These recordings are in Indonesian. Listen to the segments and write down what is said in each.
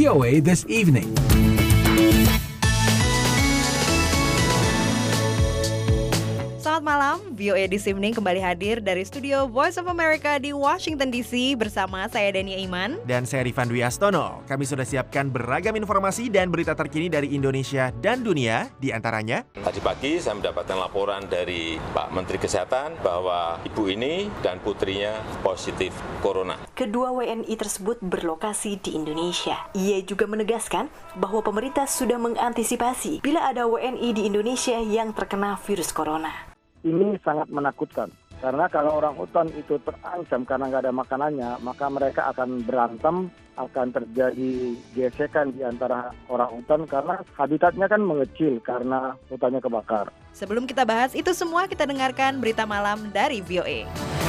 VOA This Evening. Selamat malam, VOA This Evening kembali hadir dari studio Voice of America di Washington DC bersama saya Dania Iman. Dan saya Rifan Dwi Astono. Kami sudah siapkan beragam informasi dan berita terkini dari Indonesia dan dunia, di antaranya. Tadi pagi saya mendapatkan laporan dari Pak Menteri Kesehatan bahwa ibu ini dan putrinya positif corona. Kedua WNI tersebut berlokasi di Indonesia. Ia juga menegaskan bahwa pemerintah sudah mengantisipasi bila ada WNI di Indonesia yang terkena virus corona. Ini sangat menakutkan, karena kalau orang hutan itu terancam karena nggak ada makanannya, maka mereka akan berantem, akan terjadi gesekan di antara orang hutan karena habitatnya kan mengecil karena hutannya kebakar. Sebelum kita bahas itu semua, kita dengarkan berita malam dari VOA.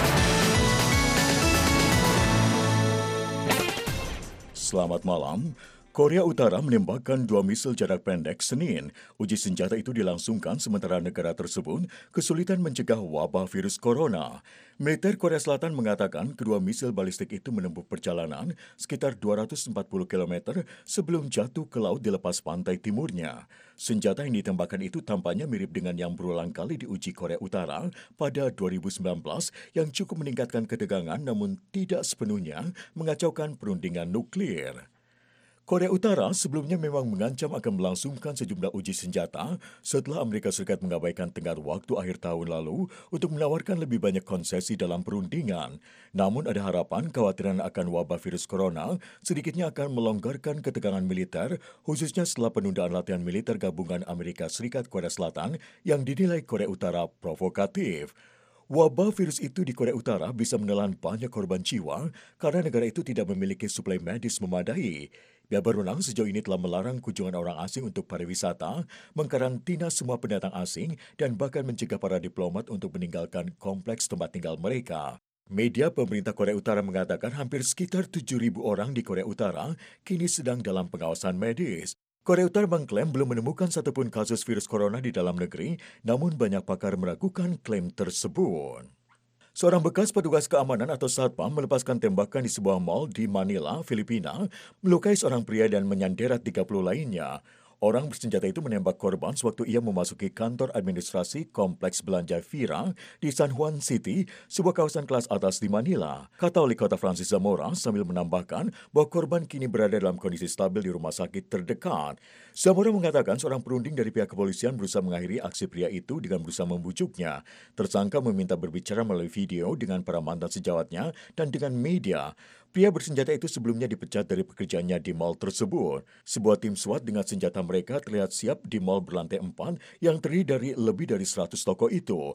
Selamat malam. Korea Utara menembakkan 2 misil jarak pendek Senin. Uji senjata itu dilangsungkan sementara negara tersebut kesulitan mencegah wabah virus corona. Militer Korea Selatan mengatakan kedua misil balistik itu menempuh perjalanan sekitar 240 km sebelum jatuh ke laut di lepas pantai timurnya. Senjata yang ditembakkan itu tampaknya mirip dengan yang berulang kali diuji Korea Utara pada 2019 yang cukup meningkatkan ketegangan namun tidak sepenuhnya mengacaukan perundingan nuklir. Korea Utara sebelumnya memang mengancam akan melangsungkan sejumlah uji senjata setelah Amerika Serikat mengabaikan tenggat waktu akhir tahun lalu untuk menawarkan lebih banyak konsesi dalam perundingan. Namun ada harapan kekhawatiran akan wabah virus corona sedikitnya akan melonggarkan ketegangan militer, khususnya setelah penundaan latihan militer gabungan Amerika Serikat Korea Selatan yang dinilai Korea Utara provokatif. Wabah virus itu di Korea Utara bisa menelan banyak korban jiwa karena negara itu tidak memiliki suplai medis memadai. Pihak berwenang sejauh ini telah melarang kunjungan orang asing untuk pariwisata, mengkarantina semua pendatang asing, dan bahkan mencegah para diplomat untuk meninggalkan kompleks tempat tinggal mereka. Media pemerintah Korea Utara mengatakan hampir sekitar 7.000 orang di Korea Utara kini sedang dalam pengawasan medis. Korea Utara mengklaim belum menemukan satupun kasus virus corona di dalam negeri, namun banyak pakar meragukan klaim tersebut. Seorang bekas petugas keamanan atau satpam melepaskan tembakan di sebuah mal di Manila, Filipina, melukai seorang pria dan menyandera 30 lainnya. Orang bersenjata itu menembak korban sewaktu ia memasuki kantor administrasi kompleks belanja Vira di San Juan City, sebuah kawasan kelas atas di Manila. Kata wali kota Francis Zamora sambil menambahkan bahwa korban kini berada dalam kondisi stabil di rumah sakit terdekat. Zamora mengatakan seorang perunding dari pihak kepolisian berusaha mengakhiri aksi pria itu dengan berusaha membujuknya. Tersangka meminta berbicara melalui video dengan para mantan sejawatnya dan dengan media. Pria bersenjata itu sebelumnya dipecat dari pekerjaannya di mal tersebut. Sebuah tim SWAT dengan senjata mereka terlihat siap di mal berlantai 4 yang terdiri dari lebih dari 100 toko itu.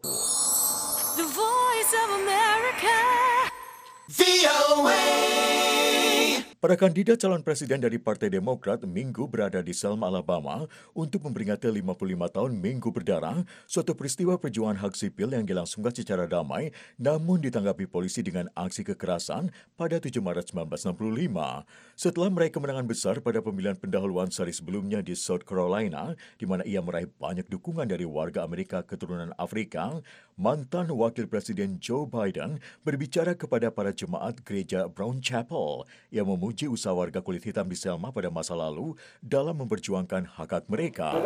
The Voice of America. VOA. Para kandidat calon presiden dari Partai Demokrat Minggu berada di Selma, Alabama untuk memperingati 55 tahun Minggu Berdarah, suatu peristiwa perjuangan hak sipil yang dilangsungkan secara damai namun ditanggapi polisi dengan aksi kekerasan pada 7 Maret 1965. Setelah meraih kemenangan besar pada pemilihan pendahuluan sehari sebelumnya di South Carolina, di mana ia meraih banyak dukungan dari warga Amerika keturunan Afrika, mantan Wakil Presiden Joe Biden berbicara kepada para jemaat gereja Brown Chapel yang memuji usaha warga kulit hitam di Selma pada masa lalu dalam memperjuangkan hak-hak mereka.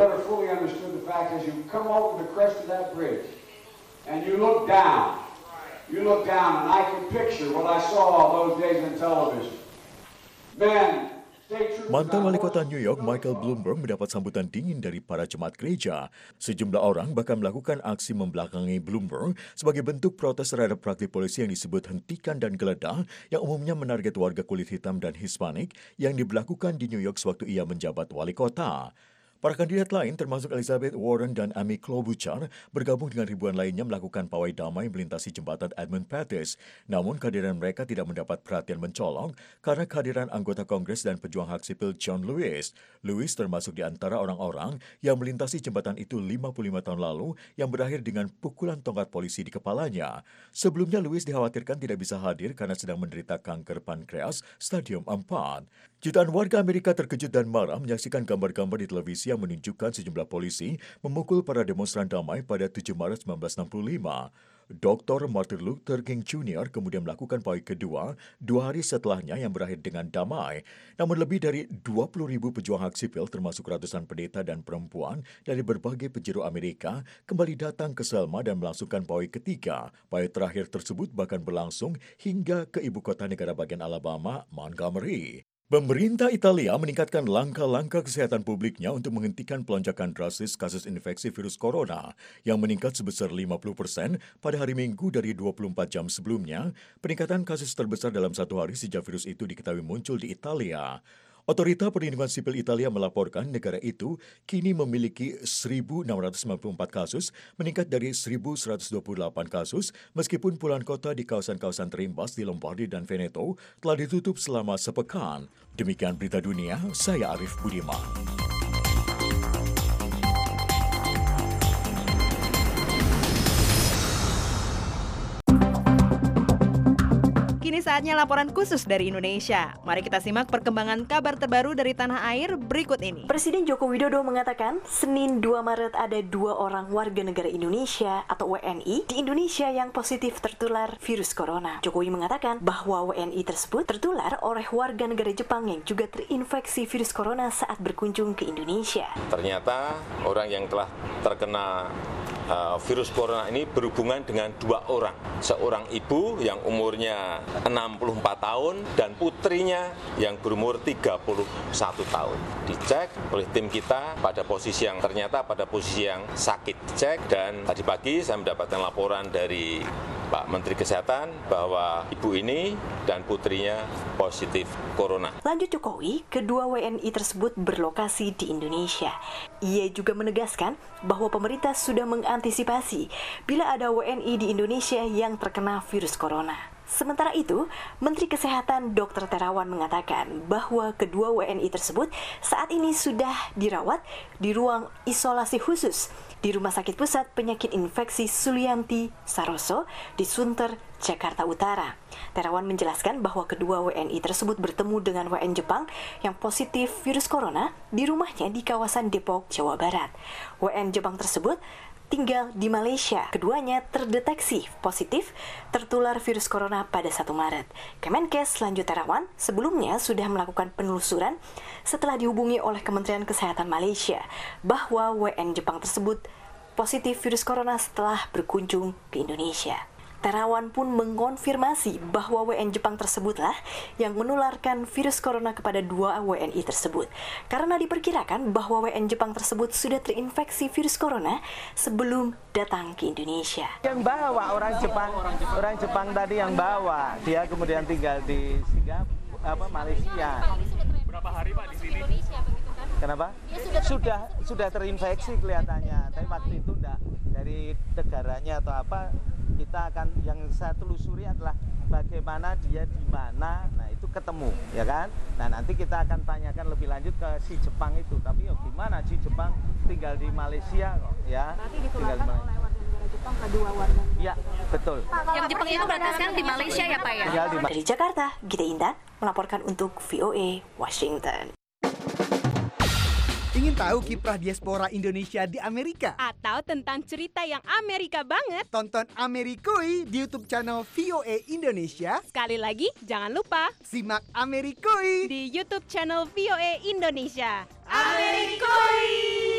Mantan wali kota New York Michael Bloomberg mendapat sambutan dingin dari para jemaat gereja. Sejumlah orang bahkan melakukan aksi membelakangi Bloomberg sebagai bentuk protes terhadap praktik polisi yang disebut hentikan dan geledah yang umumnya menarget warga kulit hitam dan Hispanik yang diberlakukan di New York sewaktu ia menjabat wali kota. Para kandidat lain termasuk Elizabeth Warren dan Amy Klobuchar bergabung dengan ribuan lainnya melakukan pawai damai melintasi jembatan Edmund Pettus. Namun kehadiran mereka tidak mendapat perhatian mencolok karena kehadiran anggota Kongres dan pejuang hak sipil John Lewis. Lewis termasuk di antara orang-orang yang melintasi jembatan itu 55 tahun lalu yang berakhir dengan pukulan tongkat polisi di kepalanya. Sebelumnya Lewis dikhawatirkan tidak bisa hadir karena sedang menderita kanker pankreas stadium 4. Jutaan warga Amerika terkejut dan marah menyaksikan gambar-gambar di televisi yang menunjukkan sejumlah polisi memukul para demonstran damai pada 7 Maret 1965. Dr. Martin Luther King Jr. kemudian melakukan pawai kedua 2 hari setelahnya yang berakhir dengan damai. Namun lebih dari 20.000 pejuang hak sipil termasuk ratusan pendeta dan perempuan dari berbagai penjuru Amerika kembali datang ke Selma dan melangsungkan pawai ketiga. Pawai terakhir tersebut bahkan berlangsung hingga ke ibu kota negara bagian Alabama, Montgomery. Pemerintah Italia meningkatkan langkah-langkah kesehatan publiknya untuk menghentikan pelonjakan drastis kasus infeksi virus corona yang meningkat sebesar 50% pada hari Minggu dari 24 jam sebelumnya, peningkatan kasus terbesar dalam satu hari sejak virus itu diketahui muncul di Italia. Otorita Perlindungan Sipil Italia melaporkan negara itu kini memiliki 1.694 kasus, meningkat dari 1.128 kasus, meskipun puluhan kota di kawasan-kawasan terimbas di Lombardi dan Veneto telah ditutup selama sepekan. Demikian berita dunia, saya Arif Budiman. Kini saatnya laporan khusus dari Indonesia. Mari kita simak perkembangan kabar terbaru dari tanah air berikut ini. Presiden Joko Widodo mengatakan, Senin 2 Maret ada 2 orang warga negara Indonesia atau WNI di Indonesia yang positif tertular virus corona. Jokowi mengatakan bahwa WNI tersebut tertular oleh warga negara Jepang yang juga terinfeksi virus corona saat berkunjung ke Indonesia. Ternyata orang yang telah terkena virus corona ini berhubungan dengan 2 orang. Seorang ibu yang umurnya 64 tahun dan putrinya yang berumur 31 tahun. Dicek oleh tim kita pada posisi yang ternyata pada posisi yang sakit. Dicek dan tadi pagi saya mendapatkan laporan dari Pak Menteri Kesehatan bahwa ibu ini dan putrinya positif corona. Lanjut Jokowi, kedua WNI tersebut berlokasi di Indonesia. Ia juga menegaskan bahwa pemerintah sudah mengantisipasi bila ada WNI di Indonesia yang terkena virus corona. Sementara itu, Menteri Kesehatan Dr. Terawan mengatakan bahwa kedua WNI tersebut saat ini sudah dirawat di ruang isolasi khusus di Rumah Sakit Pusat Penyakit Infeksi Sulianti Saroso di Sunter, Jakarta Utara. Terawan menjelaskan bahwa kedua WNI tersebut bertemu dengan WN Jepang yang positif virus corona di rumahnya di kawasan Depok, Jawa Barat. WN Jepang tersebut tinggal di Malaysia. Keduanya terdeteksi positif tertular virus corona pada 1 Maret. Kemenkes lanjut Terawan sebelumnya sudah melakukan penelusuran setelah dihubungi oleh Kementerian Kesehatan Malaysia bahwa WN Jepang tersebut positif virus corona setelah berkunjung ke Indonesia. Terawan pun mengonfirmasi bahwa WN Jepang tersebutlah yang menularkan virus corona kepada 2 WNI tersebut. Karena diperkirakan bahwa WN Jepang tersebut sudah terinfeksi virus corona sebelum datang ke Indonesia. Yang bawa orang Jepang tadi yang bawa, dia kemudian tinggal di Singapura, Malaysia. Berapa hari Pak di sini? Kenapa? Sudah terinfeksi kelihatannya, tapi waktu itu enggak dari negaranya atau apa. Kita akan yang saya telusuri adalah bagaimana dia di mana, nah itu ketemu, ya kan? Nah nanti kita akan tanyakan lebih lanjut ke si Jepang itu. Tapi gimana si Jepang tinggal di Malaysia kok, ya? Berarti ditularkan oleh warga negara Jepang kedua warga negara. Iya, betul. Yang Jepang itu berarti sekarang di Malaysia ya Pak ya? Dari Jakarta, Gita Intan melaporkan untuk VOA Washington. Ingin tahu kiprah diaspora Indonesia di Amerika? Atau tentang cerita yang Amerika banget? Tonton Amerikui di YouTube channel VOA Indonesia. Sekali lagi, jangan lupa simak Amerikui di YouTube channel VOA Indonesia. Amerikui!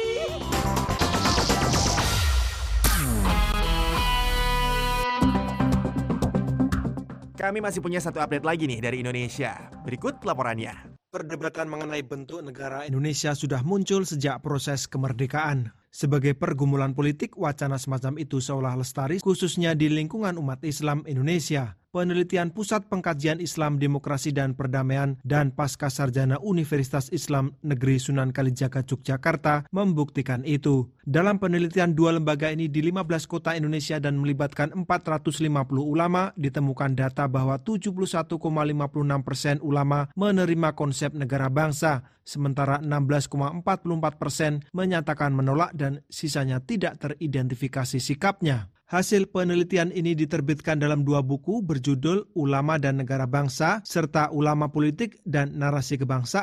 Kami masih punya satu update lagi nih dari Indonesia. Berikut laporannya. Perdebatan mengenai bentuk negara Indonesia sudah muncul sejak proses kemerdekaan. Sebagai pergumulan politik, wacana semacam itu seolah lestari khususnya di lingkungan umat Islam Indonesia. Penelitian Pusat Pengkajian Islam, Demokrasi dan Perdamaian dan Pasca Sarjana Universitas Islam Negeri Sunan Kalijaga Yogyakarta membuktikan itu. Dalam penelitian 2 lembaga ini di 15 kota Indonesia dan melibatkan 450 ulama, ditemukan data bahwa 71,56% ulama menerima konsep negara bangsa, sementara 16,44% menyatakan menolak dan sisanya tidak teridentifikasi sikapnya. Hasil penelitian ini diterbitkan dalam 2 buku berjudul Ulama dan Negara Bangsa serta Ulama Politik dan Narasi Kebangsaan.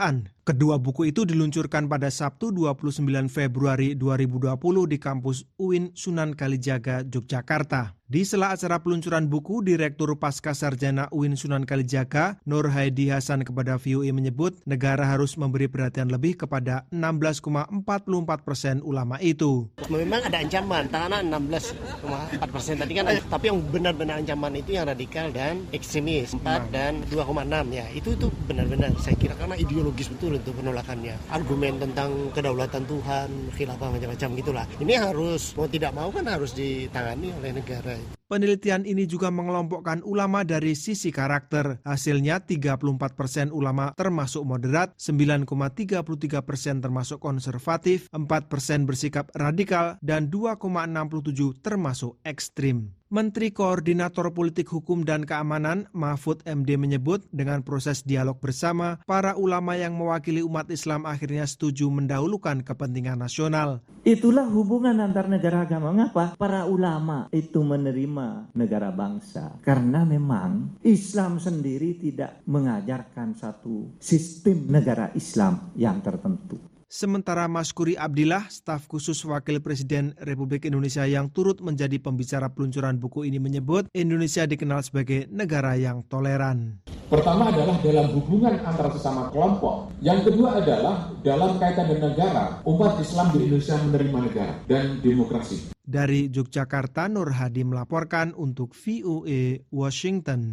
Kedua buku itu diluncurkan pada Sabtu 29 Februari 2020 di kampus UIN Sunan Kalijaga, Yogyakarta. Di sela acara peluncuran buku, Direktur Pascasarjana UIN Sunan Kalijaga, Nur Haidi Hasan kepada VOA menyebut negara harus memberi perhatian lebih kepada 16,44% ulama itu. Memang ada ancaman, tanah 16,4% tadi kan, tapi yang benar-benar ancaman itu yang radikal dan ekstremis 4 dan 2,6 ya. Itu benar-benar saya kira karena ideologis betul untuk penolakannya. Argumen tentang kedaulatan Tuhan, khilafah macam-macam gitulah. Ini harus mau tidak mau kan harus ditangani oleh negara. Penelitian ini juga mengelompokkan ulama dari sisi karakter. Hasilnya 34% ulama termasuk moderat, 9,33% termasuk konservatif, 4% bersikap radikal, dan 2,67% termasuk ekstrim. Menteri Koordinator Politik Hukum dan Keamanan Mahfud MD menyebut dengan proses dialog bersama, para ulama yang mewakili umat Islam akhirnya setuju mendahulukan kepentingan nasional. Itulah hubungan antar negara agama. Mengapa? Para ulama itu menerima negara bangsa. Karena memang Islam sendiri tidak mengajarkan satu sistem negara Islam yang tertentu. Sementara Maskuri Abdillah, staf khusus Wakil Presiden Republik Indonesia yang turut menjadi pembicara peluncuran buku ini menyebut Indonesia dikenal sebagai negara yang toleran. Pertama adalah dalam hubungan antara sesama kelompok. Yang kedua adalah dalam kaitan dengan negara, umat Islam di Indonesia menerima negara dan demokrasi. Dari Yogyakarta, Nur Hadi melaporkan untuk VOA Washington.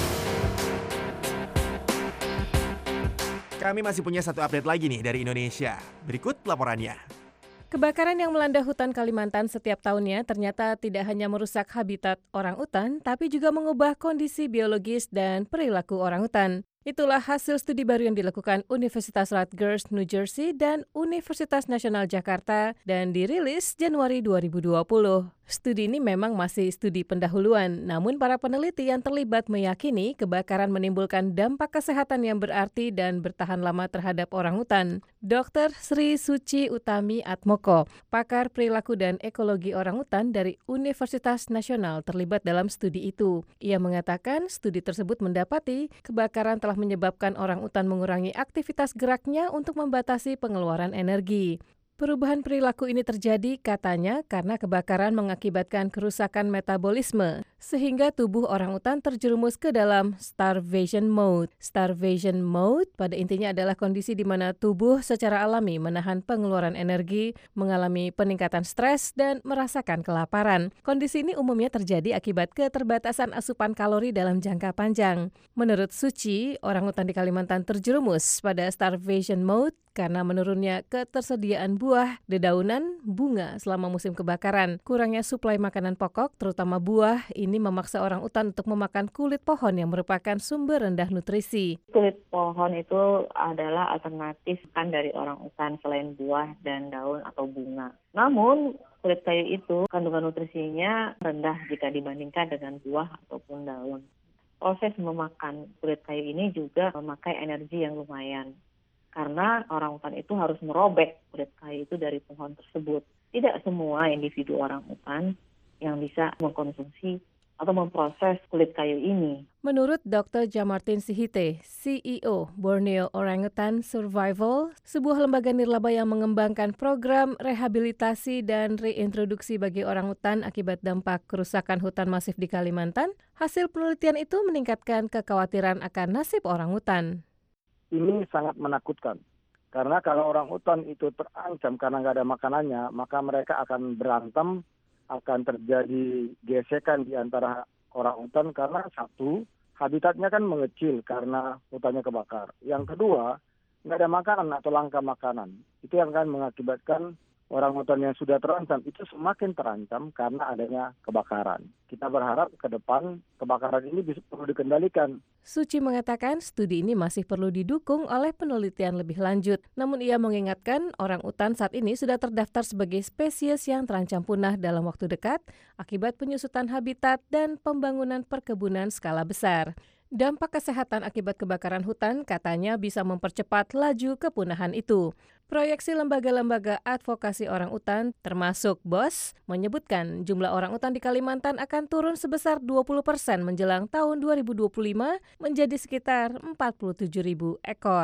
Kami masih punya satu update lagi nih dari Indonesia. Berikut laporannya. Kebakaran yang melanda hutan Kalimantan setiap tahunnya ternyata tidak hanya merusak habitat orangutan, tapi juga mengubah kondisi biologis dan perilaku orangutan. Itulah hasil studi baru yang dilakukan Universitas Rutgers, New Jersey, dan Universitas Nasional Jakarta dan dirilis Januari 2020. Studi ini memang masih studi pendahuluan, namun para peneliti yang terlibat meyakini kebakaran menimbulkan dampak kesehatan yang berarti dan bertahan lama terhadap orangutan. Dr. Sri Suci Utami Atmoko, pakar perilaku dan ekologi orangutan dari Universitas Nasional terlibat dalam studi itu. Ia mengatakan studi tersebut mendapati kebakaran telah menyebabkan orangutan mengurangi aktivitas geraknya untuk membatasi pengeluaran energi. Perubahan perilaku ini terjadi, katanya, karena kebakaran mengakibatkan kerusakan metabolisme, sehingga tubuh orangutan terjerumus ke dalam starvation mode. Starvation mode pada intinya adalah kondisi di mana tubuh secara alami menahan pengeluaran energi, mengalami peningkatan stres, dan merasakan kelaparan. Kondisi ini umumnya terjadi akibat keterbatasan asupan kalori dalam jangka panjang. Menurut Suci, orangutan di Kalimantan terjerumus pada starvation mode karena menurunnya ketersediaan buah, dedaunan, bunga selama musim kebakaran. Kurangnya suplai makanan pokok, terutama buah, ini memaksa orangutan untuk memakan kulit pohon yang merupakan sumber rendah nutrisi. Kulit pohon itu adalah alternatif kan dari orangutan selain buah dan daun atau bunga. Namun, kulit kayu itu kandungan nutrisinya rendah jika dibandingkan dengan buah ataupun daun. Proses memakan kulit kayu ini juga memakai energi yang lumayan. Karena orangutan itu harus merobek kulit kayu itu dari pohon tersebut. Tidak semua individu orangutan yang bisa mengkonsumsi atau memproses kulit kayu ini. Menurut Dr. Jamartin Sihite, CEO Borneo Orangutan Survival, sebuah lembaga nirlaba yang mengembangkan program rehabilitasi dan reintroduksi bagi orangutan akibat dampak kerusakan hutan masif di Kalimantan, hasil penelitian itu meningkatkan kekhawatiran akan nasib orangutan. Ini sangat menakutkan. Karena kalau orangutan itu terancam karena nggak ada makanannya, maka mereka akan berantem, akan terjadi gesekan di antara orangutan karena satu, habitatnya kan mengecil karena hutannya kebakar. Yang kedua, nggak ada makanan atau langka makanan. Itu yang akan mengakibatkan orangutan yang sudah terancam itu semakin terancam karena adanya kebakaran. Kita berharap ke depan kebakaran ini bisa perlu dikendalikan. Suci mengatakan studi ini masih perlu didukung oleh penelitian lebih lanjut. Namun ia mengingatkan orangutan saat ini sudah terdaftar sebagai spesies yang terancam punah dalam waktu dekat akibat penyusutan habitat dan pembangunan perkebunan skala besar. Dampak kesehatan akibat kebakaran hutan katanya bisa mempercepat laju kepunahan itu. Proyeksi lembaga-lembaga advokasi orangutan termasuk BOS menyebutkan jumlah orangutan di Kalimantan akan turun sebesar 20% menjelang tahun 2025 menjadi sekitar 47.000 ekor.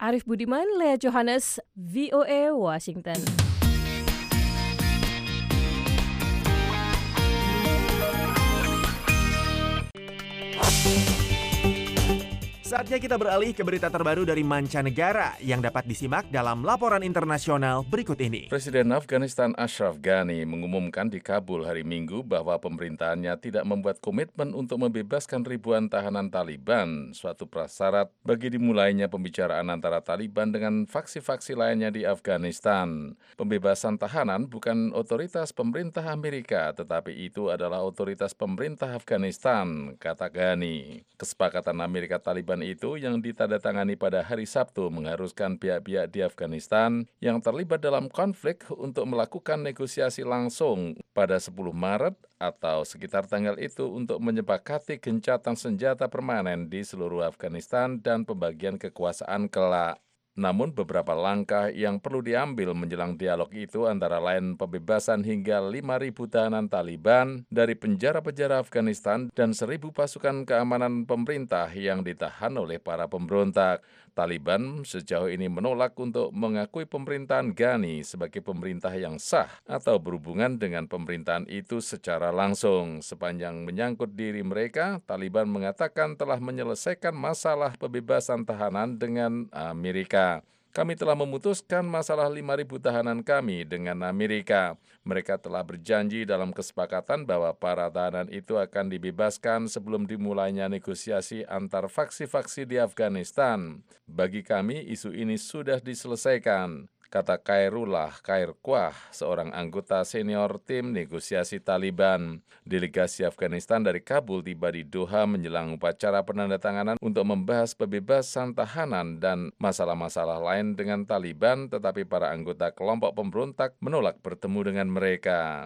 Arif Budiman, Lea Johannes, VOA Washington. Saatnya kita beralih ke berita terbaru dari mancanegara yang dapat disimak dalam laporan internasional berikut ini. Presiden Afghanistan Ashraf Ghani mengumumkan di Kabul hari Minggu bahwa pemerintahannya tidak membuat komitmen untuk membebaskan ribuan tahanan Taliban, suatu prasyarat bagi dimulainya pembicaraan antara Taliban dengan faksi-faksi lainnya di Afghanistan. Pembebasan tahanan bukan otoritas pemerintah Amerika, tetapi itu adalah otoritas pemerintah Afghanistan, kata Ghani. Kesepakatan Amerika Taliban itu yang ditandatangani pada hari Sabtu mengharuskan pihak-pihak di Afghanistan yang terlibat dalam konflik untuk melakukan negosiasi langsung pada 10 Maret atau sekitar tanggal itu untuk menyepakati gencatan senjata permanen di seluruh Afghanistan dan pembagian kekuasaan kelak. Namun beberapa langkah yang perlu diambil menjelang dialog itu antara lain pembebasan hingga 5.000 tahanan Taliban dari penjara-penjara Afghanistan dan 1.000 pasukan keamanan pemerintah yang ditahan oleh para pemberontak. Taliban sejauh ini menolak untuk mengakui pemerintahan Ghani sebagai pemerintah yang sah atau berhubungan dengan pemerintahan itu secara langsung. Sepanjang menyangkut diri mereka, Taliban mengatakan telah menyelesaikan masalah pembebasan tahanan dengan Amerika. Kami telah memutuskan masalah 5.000 tahanan kami dengan Amerika. Mereka telah berjanji dalam kesepakatan bahwa para tahanan itu akan dibebaskan sebelum dimulainya negosiasi antar faksi-faksi di Afghanistan. Bagi kami, isu ini sudah diselesaikan, kata Khairullah Khairquah, seorang anggota senior tim negosiasi Taliban. Delegasi Afghanistan dari Kabul tiba di Doha menjelang upacara penandatanganan untuk membahas pembebasan tahanan dan masalah-masalah lain dengan Taliban, tetapi para anggota kelompok pemberontak menolak bertemu dengan mereka.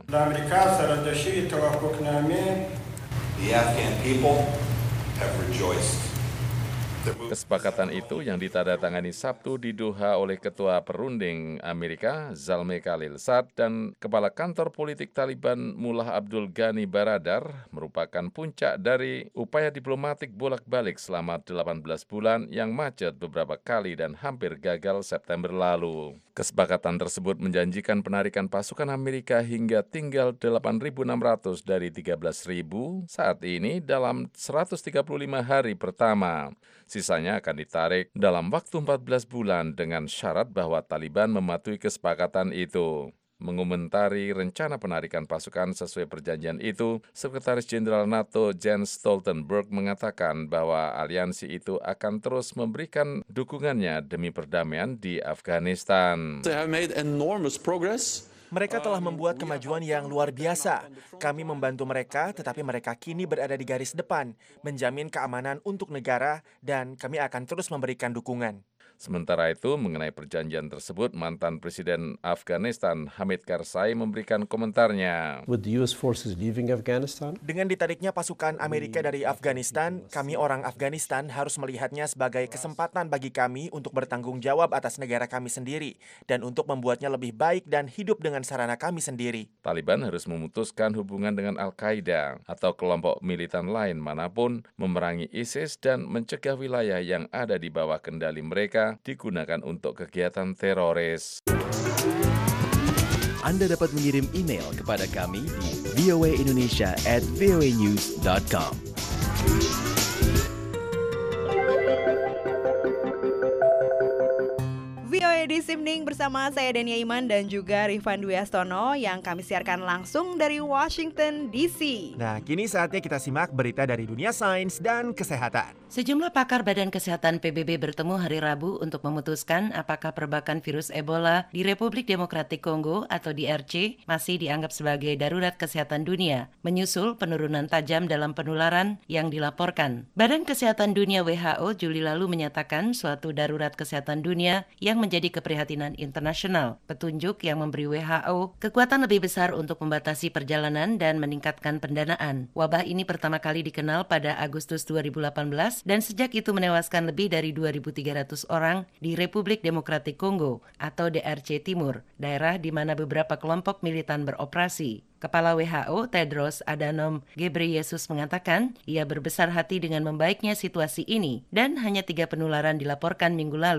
The Afghan people have rejoiced. Kesepakatan itu yang ditandatangani Sabtu di Doha oleh Ketua Perunding Amerika Zalmay Khalilzad dan Kepala Kantor Politik Taliban Mullah Abdul Ghani Baradar merupakan puncak dari upaya diplomatik bolak-balik selama 18 bulan yang macet beberapa kali dan hampir gagal September lalu. Kesepakatan tersebut menjanjikan penarikan pasukan Amerika hingga tinggal 8.600 dari 13.000 saat ini dalam 135 hari pertama. Sisanya akan ditarik dalam waktu 14 bulan dengan syarat bahwa Taliban mematuhi kesepakatan itu. Mengomentari rencana penarikan pasukan sesuai perjanjian itu, Sekretaris Jenderal NATO Jens Stoltenberg mengatakan bahwa aliansi itu akan terus memberikan dukungannya demi perdamaian di Afghanistan. They have made enormous progress. Mereka telah membuat kemajuan yang luar biasa. Kami membantu mereka, tetapi mereka kini berada di garis depan, menjamin keamanan untuk negara, dan kami akan terus memberikan dukungan. Sementara itu, mengenai perjanjian tersebut, mantan Presiden Afghanistan Hamid Karzai memberikan komentarnya. With the US forces leaving Afghanistan? Dengan ditariknya pasukan Amerika dari Afghanistan, kami orang Afghanistan harus melihatnya sebagai kesempatan bagi kami untuk bertanggung jawab atas negara kami sendiri dan untuk membuatnya lebih baik dan hidup dengan sarana kami sendiri. Taliban harus memutuskan hubungan dengan Al-Qaeda atau kelompok militan lain manapun, memerangi ISIS dan mencegah wilayah yang ada di bawah kendali mereka digunakan untuk kegiatan teroris. Anda dapat mengirim email kepada kami di voaindonesia@voanews.com. VOA This Evening bersama saya Dania Iman dan juga Rifan Dwi Astono yang kami siarkan langsung dari Washington DC. Nah, kini saatnya kita simak berita dari dunia sains dan kesehatan. Sejumlah pakar Badan Kesehatan PBB bertemu hari Rabu untuk memutuskan apakah perbakan virus Ebola di Republik Demokratik Kongo atau DRC masih dianggap sebagai darurat kesehatan dunia, menyusul penurunan tajam dalam penularan yang dilaporkan. Badan Kesehatan Dunia WHO Juli lalu menyatakan suatu darurat kesehatan dunia yang menjadi keprihatinan internasional, petunjuk yang memberi WHO kekuatan lebih besar untuk membatasi perjalanan dan meningkatkan pendanaan. Wabah ini pertama kali dikenal pada Agustus 2018 dan sejak itu menewaskan lebih dari 2.300 orang di Republik Demokratik Kongo atau DRC Timur, daerah di mana beberapa kelompok militan beroperasi. Kepala WHO Tedros Adhanom Ghebreyesus mengatakan ia berbesar hati dengan membaiknya situasi ini dan hanya 3 penularan dilaporkan minggu lalu.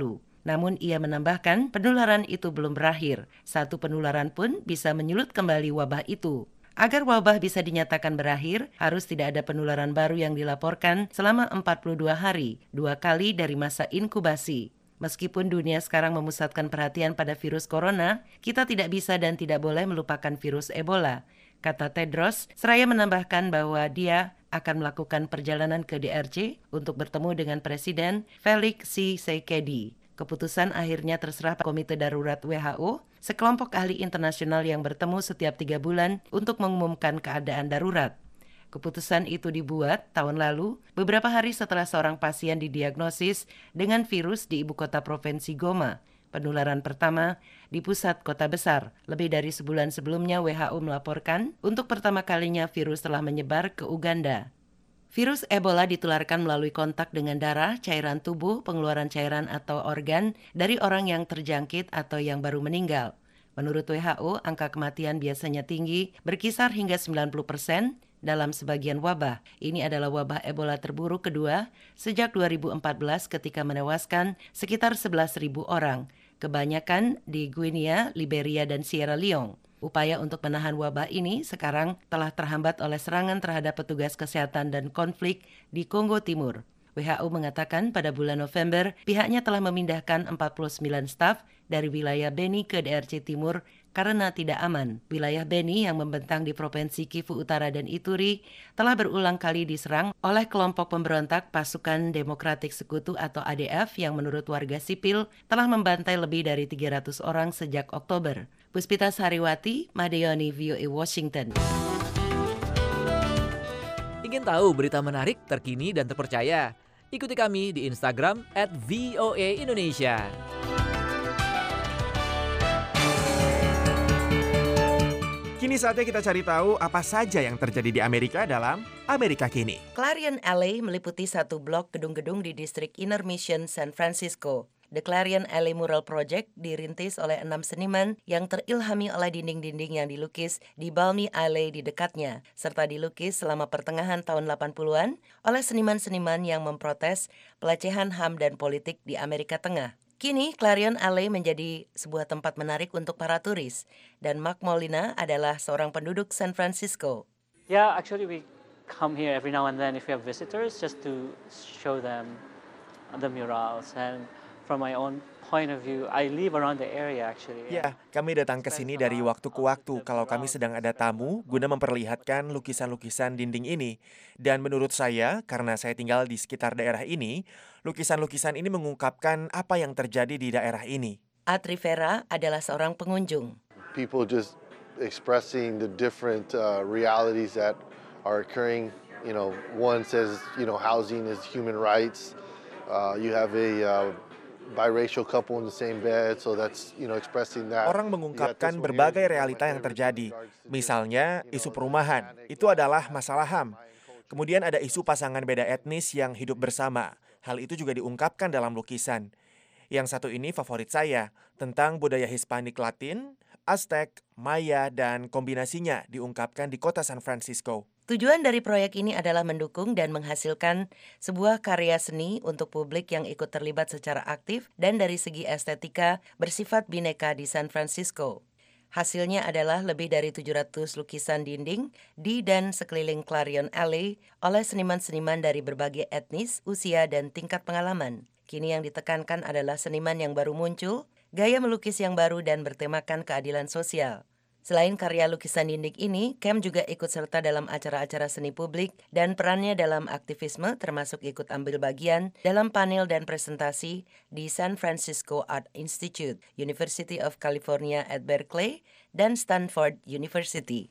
Namun ia menambahkan penularan itu belum berakhir. Satu penularan pun bisa menyulut kembali wabah itu. Agar wabah bisa dinyatakan berakhir, harus tidak ada penularan baru yang dilaporkan selama 42 hari, 2 kali dari masa inkubasi. Meskipun dunia sekarang memusatkan perhatian pada virus corona, kita tidak bisa dan tidak boleh melupakan virus Ebola, kata Tedros, seraya menambahkan bahwa dia akan melakukan perjalanan ke DRC untuk bertemu dengan Presiden Felix Tshisekedi. Keputusan akhirnya terserah Komite Darurat WHO, sekelompok ahli internasional yang bertemu setiap 3 bulan untuk mengumumkan keadaan darurat. Keputusan itu dibuat tahun lalu, beberapa hari setelah seorang pasien didiagnosis dengan virus di ibu kota provinsi Goma. Penularan pertama di pusat kota besar. Lebih dari sebulan sebelumnya WHO melaporkan untuk pertama kalinya virus telah menyebar ke Uganda. Virus Ebola ditularkan melalui kontak dengan darah, cairan tubuh, pengeluaran cairan atau organ dari orang yang terjangkit atau yang baru meninggal. Menurut WHO, angka kematian biasanya tinggi, berkisar hingga 90% dalam sebagian wabah. Ini adalah wabah Ebola terburuk kedua sejak 2014 ketika menewaskan sekitar 11.000 orang, kebanyakan di Guinea, Liberia, dan Sierra Leone. Upaya untuk menahan wabah ini sekarang telah terhambat oleh serangan terhadap petugas kesehatan dan konflik di Kongo Timur. WHO mengatakan pada bulan November, pihaknya telah memindahkan 49 staf dari wilayah Beni ke DRC Timur karena tidak aman. Wilayah Beni yang membentang di Provinsi Kivu Utara dan Ituri telah berulang kali diserang oleh kelompok pemberontak Pasukan Demokratik Sekutu atau ADF yang menurut warga sipil telah membantai lebih dari 300 orang sejak Oktober. Puspita Sariwati, Madeoni, VOA Washington. Ingin tahu berita menarik, terkini, dan terpercaya? Ikuti kami di Instagram @voaindonesia. Kini saatnya kita cari tahu apa saja yang terjadi di Amerika dalam Amerika Kini. Clarion Alley meliputi satu blok gedung-gedung di distrik Inner Mission, San Francisco. The Clarion Alley Mural Project dirintis oleh 6 seniman yang terilhami oleh dinding-dinding yang dilukis di Balmy Alley di dekatnya, serta dilukis selama pertengahan tahun 80-an oleh seniman-seniman yang memprotes pelecehan HAM dan politik di Amerika Tengah. Kini, Clarion Alley menjadi sebuah tempat menarik untuk para turis, dan Mark Molina adalah seorang penduduk San Francisco. Yeah, actually we come here every now and then if we have visitors just to show them the murals. And from my own point of view, I live around the area actually. Ya, kami datang ke sini dari waktu ke waktu kalau kami sedang ada tamu guna memperlihatkan lukisan-lukisan dinding ini. Dan menurut saya, karena saya tinggal di sekitar daerah ini, lukisan-lukisan ini mengungkapkan apa yang terjadi di daerah ini. Atri Vera adalah seorang pengunjung. People just expressing the different realities that are occurring. You know, one says, you know, housing is human rights. You have a biracial couple in the same bed, so that's, you know, expressing that. Orang mengungkapkan berbagai realita yang terjadi. Misalnya, isu perumahan, itu adalah masalah HAM. Kemudian ada isu pasangan beda etnis yang hidup bersama. Hal itu juga diungkapkan dalam lukisan. Yang satu ini favorit saya, tentang budaya Hispanik Latin, Aztec, Maya, dan kombinasinya diungkapkan di kota San Francisco. Tujuan dari proyek ini adalah mendukung dan menghasilkan sebuah karya seni untuk publik yang ikut terlibat secara aktif dan dari segi estetika bersifat bineka di San Francisco. Hasilnya adalah lebih dari 700 lukisan dinding di dan sekeliling Clarion Alley oleh seniman-seniman dari berbagai etnis, usia, dan tingkat pengalaman. Kini yang ditekankan adalah seniman yang baru muncul, gaya melukis yang baru, dan bertemakan keadilan sosial. Selain karya lukisan dinding ini, Cam juga ikut serta dalam acara-acara seni publik dan perannya dalam aktivisme termasuk ikut ambil bagian dalam panel dan presentasi di San Francisco Art Institute, University of California at Berkeley, dan Stanford University.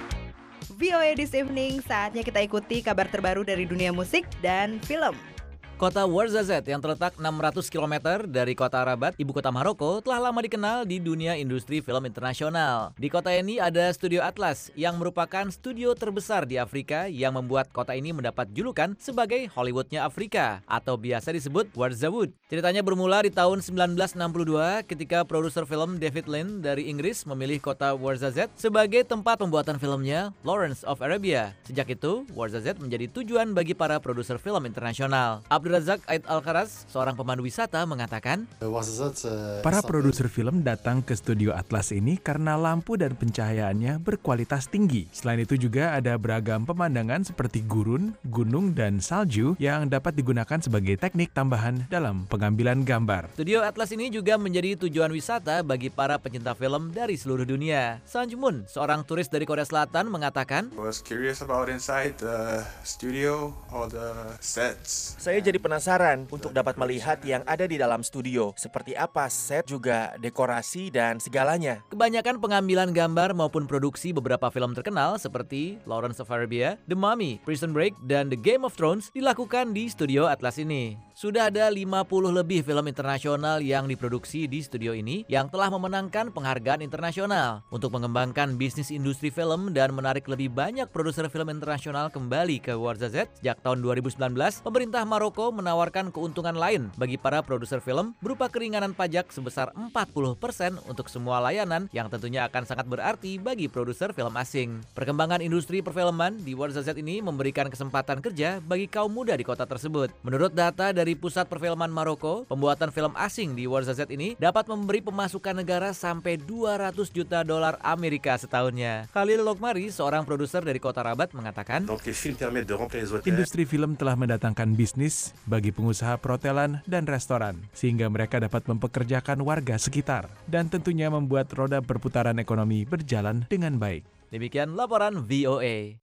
VOA This Evening, saatnya kita ikuti kabar terbaru dari dunia musik dan film. Kota Ouarzazate yang terletak 600 km dari kota Rabat, ibu kota Maroko, telah lama dikenal di dunia industri film internasional. Di kota ini ada Studio Atlas yang merupakan studio terbesar di Afrika yang membuat kota ini mendapat julukan sebagai Hollywoodnya Afrika atau biasa disebut Ouarzawood. Ceritanya bermula di tahun 1962 ketika produser film David Lean dari Inggris memilih kota Ouarzazate sebagai tempat pembuatan filmnya Lawrence of Arabia. Sejak itu, Ouarzazate menjadi tujuan bagi para produser film internasional. Abdurazak Aid Al-Kharaz, seorang pemandu wisata, mengatakan, para produser film datang ke Studio Atlas ini karena lampu dan pencahayaannya berkualitas tinggi. Selain itu juga ada beragam pemandangan seperti gurun, gunung, dan salju yang dapat digunakan sebagai teknik tambahan dalam pengambilan gambar. Studio Atlas ini juga menjadi tujuan wisata bagi para pecinta film dari seluruh dunia. Sang Jun, seorang turis dari Korea Selatan, mengatakan, Saya jadi penasaran untuk dapat melihat yang ada di dalam studio, seperti apa set juga dekorasi dan segalanya. Kebanyakan pengambilan gambar maupun produksi beberapa film terkenal seperti Lawrence of Arabia, The Mummy, Prison Break, dan The Game of Thrones dilakukan di Studio Atlas ini. Sudah ada 50 lebih film internasional yang diproduksi di studio ini yang telah memenangkan penghargaan internasional untuk mengembangkan bisnis industri film dan menarik lebih banyak produser film internasional kembali ke Ouarzazate. Sejak tahun 2019, pemerintah Maroko menawarkan keuntungan lain bagi para produser film berupa keringanan pajak sebesar 40% untuk semua layanan yang tentunya akan sangat berarti bagi produser film asing. Perkembangan industri perfilman di Ouarzazate ini memberikan kesempatan kerja bagi kaum muda di kota tersebut. Menurut data dari Pusat Perfilman Maroko, pembuatan film asing di Ouarzazate ini dapat memberi pemasukan negara sampai 200 juta dolar Amerika setahunnya. Khalil Lokmari, seorang produser dari kota Rabat, mengatakan, industri film telah mendatangkan bisnis bagi pengusaha perhotelan dan restoran, sehingga mereka dapat mempekerjakan warga sekitar dan tentunya membuat roda perputaran ekonomi berjalan dengan baik. Demikian laporan VOA.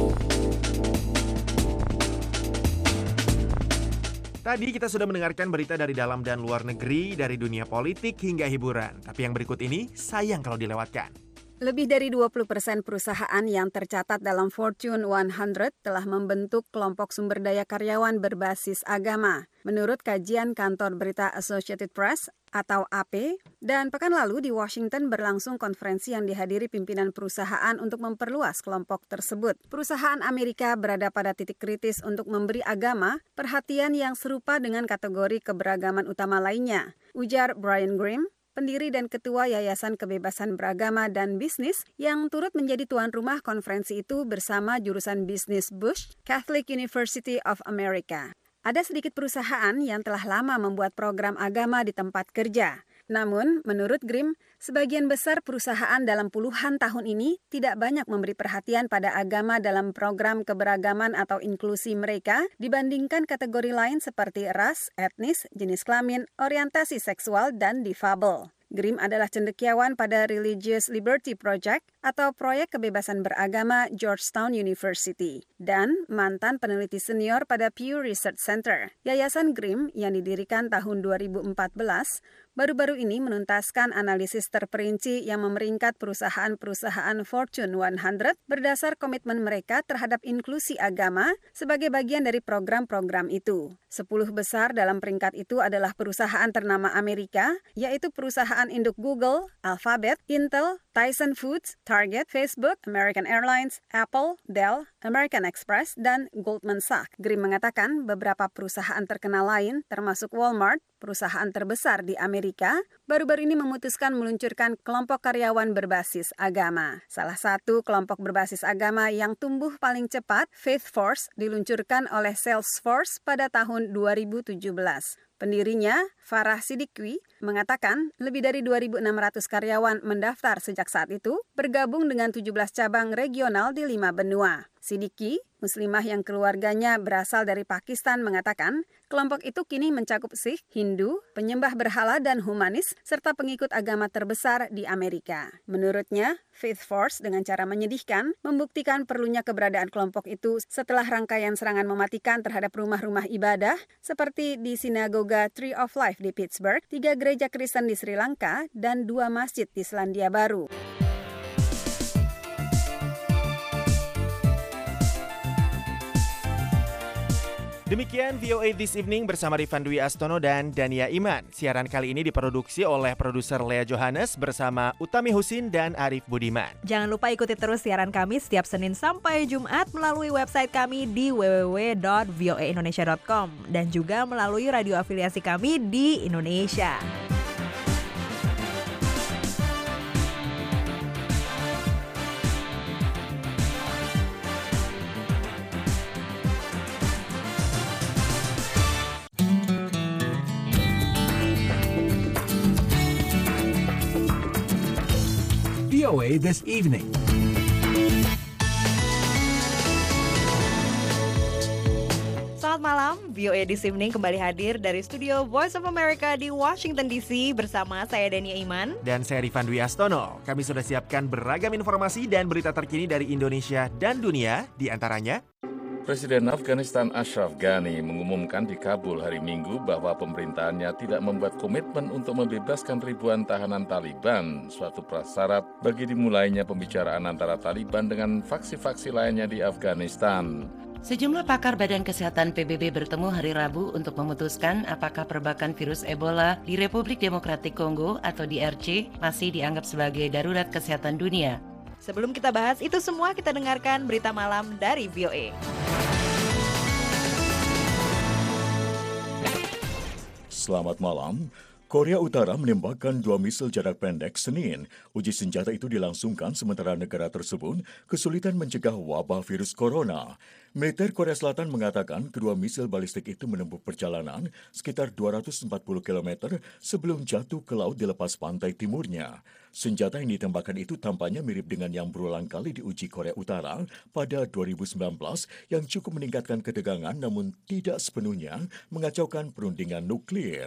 Tadi kita sudah mendengarkan berita dari dalam dan luar negeri, dari dunia politik hingga hiburan. Tapi yang berikut ini sayang kalau dilewatkan. Lebih dari 20% perusahaan yang tercatat dalam Fortune 100 telah membentuk kelompok sumber daya karyawan berbasis agama. Menurut kajian kantor berita Associated Press atau AP, dan pekan lalu di Washington berlangsung konferensi yang dihadiri pimpinan perusahaan untuk memperluas kelompok tersebut. Perusahaan Amerika berada pada titik kritis untuk memberi agama perhatian yang serupa dengan kategori keberagaman utama lainnya, ujar Brian Grimm, pendiri dan ketua Yayasan Kebebasan Beragama dan Bisnis yang turut menjadi tuan rumah konferensi itu bersama jurusan bisnis Bush, Catholic University of America. Ada sedikit perusahaan yang telah lama membuat program agama di tempat kerja. Namun, menurut Grimm, sebagian besar perusahaan dalam puluhan tahun ini tidak banyak memberi perhatian pada agama dalam program keberagaman atau inklusi mereka dibandingkan kategori lain seperti ras, etnis, jenis kelamin, orientasi seksual, dan difabel. Grimm adalah cendekiawan pada Religious Liberty Project atau proyek kebebasan beragama Georgetown University dan mantan peneliti senior pada Pew Research Center. Yayasan Grimm yang didirikan tahun 2014 baru-baru ini menuntaskan analisis terperinci yang memeringkat perusahaan-perusahaan Fortune 100 berdasar komitmen mereka terhadap inklusi agama sebagai bagian dari program-program itu. 10 besar dalam peringkat itu adalah perusahaan ternama Amerika, yaitu perusahaan induk Google, Alphabet, Intel, Tyson Foods, Target, Facebook, American Airlines, Apple, Dell, American Express, dan Goldman Sachs. Grimm mengatakan beberapa perusahaan terkenal lain, termasuk Walmart, perusahaan terbesar di Amerika, baru-baru ini memutuskan meluncurkan kelompok karyawan berbasis agama. Salah satu kelompok berbasis agama yang tumbuh paling cepat, Faith Force, diluncurkan oleh Salesforce pada tahun 2017. Pendirinya, Farah Siddiqui, mengatakan lebih dari 2.600 karyawan mendaftar sejak saat itu, bergabung dengan 17 cabang regional di 5 benua. Siddiqui, muslimah yang keluarganya berasal dari Pakistan, mengatakan kelompok itu kini mencakup Sikh, Hindu, penyembah berhala, dan humanis, serta pengikut agama terbesar di Amerika. Menurutnya, Faith Force dengan cara menyedihkan membuktikan perlunya keberadaan kelompok itu setelah rangkaian serangan mematikan terhadap rumah-rumah ibadah seperti di sinagoga Tree of Life di Pittsburgh, 3 gereja Kristen di Sri Lanka, dan 2 masjid di Selandia Baru. Demikian VOA This Evening bersama Rifan Dwi Astono dan Dania Iman. Siaran kali ini diproduksi oleh produser Lea Johannes bersama Utami Husin dan Arif Budiman. Jangan lupa ikuti terus siaran kami setiap Senin sampai Jumat melalui website kami di www.voaindonesia.com dan juga melalui radio afiliasi kami di Indonesia. VOA This Evening. Selamat malam, VOA This Evening kembali hadir dari studio Voice of America di Washington DC bersama saya Dania Iman. Dan saya Rifan Dwi Astono. Kami sudah siapkan beragam informasi dan berita terkini dari Indonesia dan dunia, di antaranya Presiden Afghanistan Ashraf Ghani mengumumkan di Kabul hari Minggu bahwa pemerintahannya tidak membuat komitmen untuk membebaskan ribuan tahanan Taliban, suatu prasyarat bagi dimulainya pembicaraan antara Taliban dengan faksi-faksi lainnya di Afghanistan. Sejumlah pakar Badan Kesehatan PBB bertemu hari Rabu untuk memutuskan apakah perbakan virus Ebola di Republik Demokratik Kongo atau DRC masih dianggap sebagai darurat kesehatan dunia. Sebelum kita bahas itu semua, kita dengarkan berita malam dari VOA. Selamat malam. Korea Utara menembakkan 2 misil jarak pendek Senin. Uji senjata itu dilangsungkan sementara negara tersebut kesulitan mencegah wabah virus corona. Militer Korea Selatan mengatakan kedua misil balistik itu menempuh perjalanan sekitar 240 km sebelum jatuh ke laut di lepas pantai timurnya. Senjata yang ditembakkan itu tampaknya mirip dengan yang berulang kali diuji Korea Utara pada 2019 yang cukup meningkatkan ketegangan namun tidak sepenuhnya mengacaukan perundingan nuklir.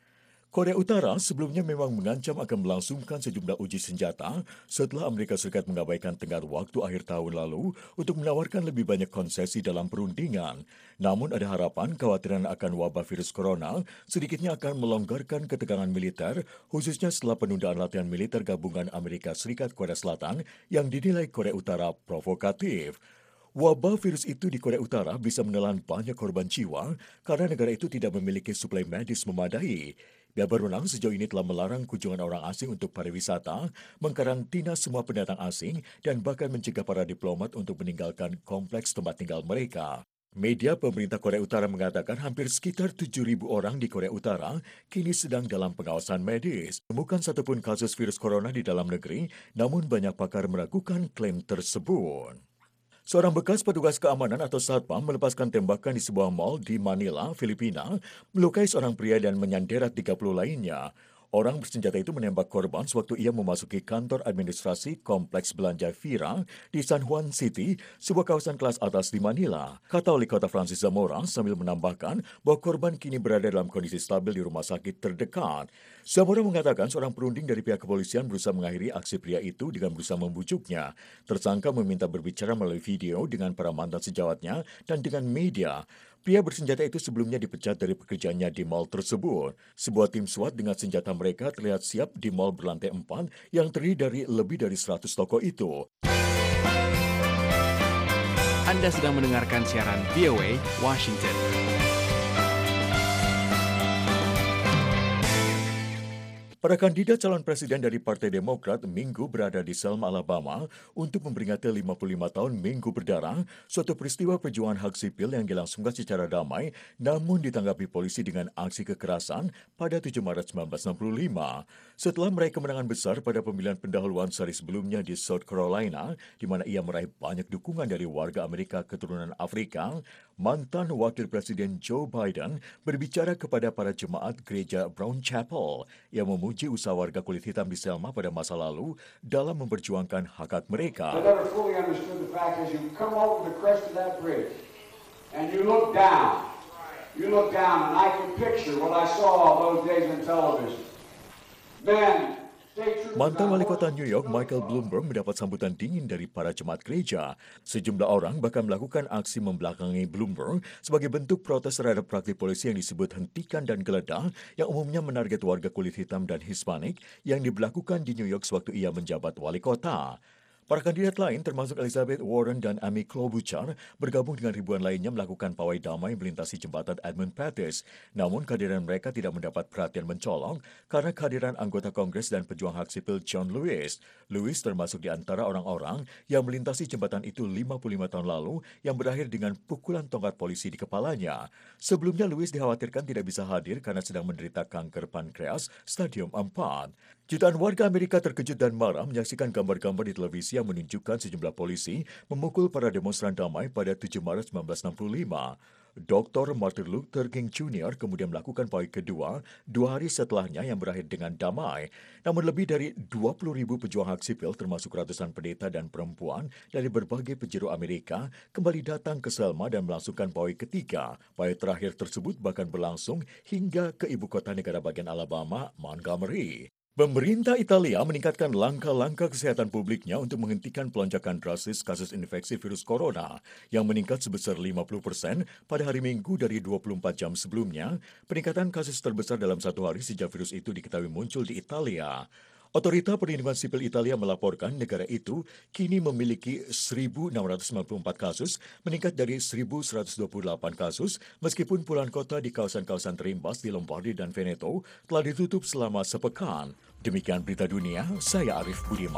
Korea Utara sebelumnya memang mengancam akan melangsungkan sejumlah uji senjata setelah Amerika Serikat mengabaikan tenggat waktu akhir tahun lalu untuk menawarkan lebih banyak konsesi dalam perundingan. Namun ada harapan kekhawatiran akan wabah virus corona sedikitnya akan melonggarkan ketegangan militer, khususnya setelah penundaan latihan militer gabungan Amerika Serikat Korea Selatan yang dinilai Korea Utara provokatif. Wabah virus itu di Korea Utara bisa menelan banyak korban jiwa karena negara itu tidak memiliki suplai medis memadai. Pihak berwenang sejauh ini telah melarang kunjungan orang asing untuk pariwisata, mengkarantina semua pendatang asing, dan bahkan mencegah para diplomat untuk meninggalkan kompleks tempat tinggal mereka. Media pemerintah Korea Utara mengatakan hampir sekitar 7.000 orang di Korea Utara kini sedang dalam pengawasan medis. Temukan satupun kasus virus corona di dalam negeri, namun banyak pakar meragukan klaim tersebut. Seorang bekas petugas keamanan atau satpam melepaskan tembakan di sebuah mal di Manila, Filipina, melukai seorang pria dan menyandera 30 lainnya. Orang bersenjata itu menembak korban sewaktu ia memasuki kantor administrasi kompleks belanja Vira di San Juan City, sebuah kawasan kelas atas di Manila. Kata wali kota Francis Zamora sambil menambahkan bahwa korban kini berada dalam kondisi stabil di rumah sakit terdekat. Zamora mengatakan seorang perunding dari pihak kepolisian berusaha mengakhiri aksi pria itu dengan berusaha membujuknya. Tersangka meminta berbicara melalui video dengan para mantan sejawatnya dan dengan media. Pria bersenjata itu sebelumnya dipecat dari pekerjaannya di mal tersebut. Sebuah tim SWAT dengan senjata mereka terlihat siap di mal berlantai 4 yang terdiri dari lebih dari 100 toko itu. Anda sedang mendengarkan siaran VOA Washington. Para kandidat calon presiden dari Partai Demokrat Minggu berada di Selma, Alabama untuk memperingati 55 tahun Minggu Berdarah, suatu peristiwa perjuangan hak sipil yang dilangsungkan secara damai namun ditanggapi polisi dengan aksi kekerasan pada 7 Maret 1965. Setelah meraih kemenangan besar pada pemilihan pendahuluan sehari sebelumnya di South Carolina, di mana ia meraih banyak dukungan dari warga Amerika keturunan Afrika, mantan Wakil Presiden Joe Biden berbicara kepada para jemaat gereja Brown Chapel yang memuji usaha warga kulit hitam di Selma pada masa lalu dalam memperjuangkan hak-hak mereka. Mantan wali kota New York Michael Bloomberg mendapat sambutan dingin dari para jemaat gereja. Sejumlah orang bahkan melakukan aksi membelakangi Bloomberg sebagai bentuk protes terhadap praktik polisi yang disebut hentikan dan geledah yang umumnya menarget warga kulit hitam dan Hispanik yang diberlakukan di New York sewaktu ia menjabat wali kota. Para kandidat lain termasuk Elizabeth Warren dan Amy Klobuchar bergabung dengan ribuan lainnya melakukan pawai damai melintasi jembatan Edmund Pettus. Namun kehadiran mereka tidak mendapat perhatian mencolok karena kehadiran anggota Kongres dan pejuang hak sipil John Lewis. Lewis termasuk di antara orang-orang yang melintasi jembatan itu 55 tahun lalu yang berakhir dengan pukulan tongkat polisi di kepalanya. Sebelumnya Lewis dikhawatirkan tidak bisa hadir karena sedang menderita kanker pankreas stadium 4. Jutaan warga Amerika terkejut dan marah menyaksikan gambar-gambar di televisi yang menunjukkan sejumlah polisi memukul para demonstran damai pada 7 Maret 1965. Dr. Martin Luther King Jr. kemudian melakukan pawai kedua 2 hari setelahnya yang berakhir dengan damai. Namun lebih dari 20.000 pejuang hak sipil termasuk ratusan pendeta dan perempuan dari berbagai penjuru Amerika kembali datang ke Selma dan melangsungkan pawai ketiga. Pawai terakhir tersebut bahkan berlangsung hingga ke ibu kota negara bagian Alabama, Montgomery. Pemerintah Italia meningkatkan langkah-langkah kesehatan publiknya untuk menghentikan pelonjakan drastis kasus infeksi virus corona yang meningkat sebesar 50% pada hari Minggu dari 24 jam sebelumnya, peningkatan kasus terbesar dalam satu hari sejak virus itu diketahui muncul di Italia. Otorita Perlindungan Sipil Italia melaporkan negara itu kini memiliki 1.694 kasus, meningkat dari 1.128 kasus, meskipun puluhan kota di kawasan-kawasan terimbas di Lombardi dan Veneto telah ditutup selama sepekan. Demikian berita dunia, saya Arif Budiman.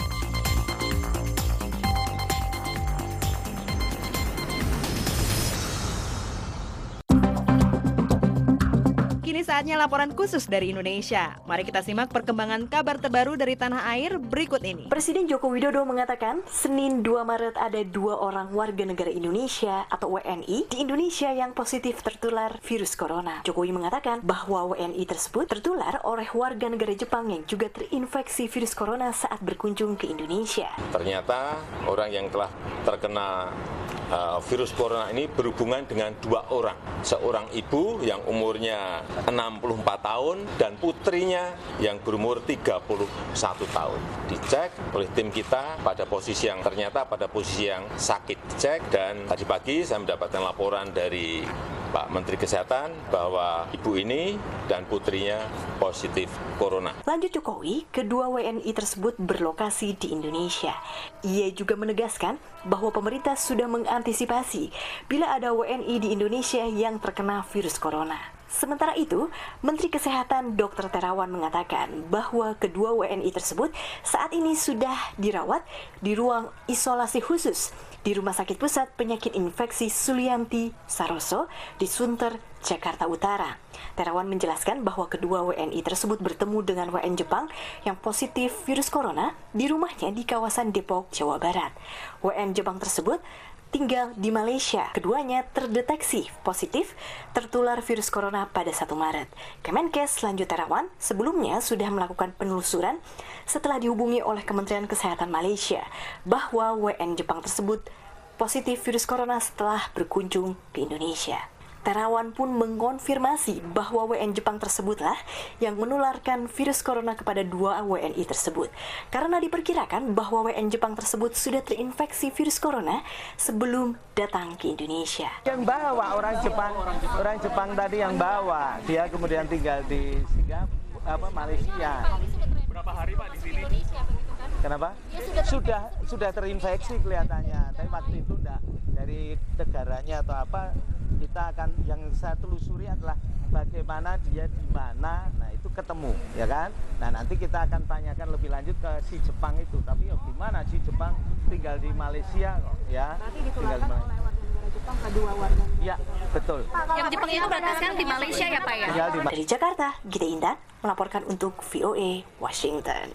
Kini saatnya laporan khusus dari Indonesia. Mari kita simak perkembangan kabar terbaru dari tanah air berikut ini. Presiden Joko Widodo mengatakan, Senin 2 Maret ada 2 orang warga negara Indonesia atau WNI di Indonesia yang positif tertular virus corona. Jokowi mengatakan bahwa WNI tersebut tertular oleh warga negara Jepang yang juga terinfeksi virus corona saat berkunjung ke Indonesia. Ternyata orang yang telah terkena virus corona ini berhubungan dengan 2 orang. Seorang ibu yang umurnya 64 tahun dan putrinya yang berumur 31 tahun. Dicek oleh tim kita pada posisi yang ternyata pada posisi yang sakit. Dicek dan tadi pagi saya mendapatkan laporan dari Pak Menteri Kesehatan bahwa ibu ini dan putrinya positif corona. Lanjut Jokowi, kedua WNI tersebut berlokasi di Indonesia. Ia juga menegaskan bahwa pemerintah sudah mengantisipasi bila ada WNI di Indonesia yang terkena virus corona. Sementara itu, Menteri Kesehatan Dr. Terawan mengatakan bahwa kedua WNI tersebut saat ini sudah dirawat di ruang isolasi khusus di Rumah Sakit Pusat Penyakit Infeksi Sulianti Saroso di Sunter, Jakarta Utara. Terawan menjelaskan bahwa kedua WNI tersebut bertemu dengan WN Jepang yang positif virus corona di rumahnya di kawasan Depok, Jawa Barat. WN Jepang tersebut tinggal di Malaysia. Keduanya terdeteksi positif tertular virus corona pada 1 Maret. Kemenkes, lanjut Terawan, sebelumnya sudah melakukan penelusuran setelah dihubungi oleh Kementerian Kesehatan Malaysia bahwa WN Jepang tersebut positif virus corona setelah berkunjung ke Indonesia. Terawan pun mengonfirmasi bahwa WN Jepang tersebutlah yang menularkan virus corona kepada 2 WNI tersebut. Karena diperkirakan bahwa WN Jepang tersebut sudah terinfeksi virus corona sebelum datang ke Indonesia. Yang bawa orang Jepang tadi yang bawa, dia kemudian tinggal di Singapura, Malaysia. Berapa hari Pak di sini? Kenapa? Sudah terinfeksi kelihatannya, tapi waktu itu enggak, dari negaranya atau apa, kita akan yang saya telusuri adalah bagaimana dia di mana, nah itu ketemu, ya kan? Nah nanti kita akan tanyakan lebih lanjut ke si Jepang itu, tapi di mana si Jepang tinggal di Malaysia kok, ya? Berarti ditularkan oleh warga negara Jepang kedua warga negara. Ya, betul. Yang Jepang itu berarti sekarang di Malaysia ya Pak ya? Dari Jakarta, Gita Indah melaporkan untuk VOA Washington.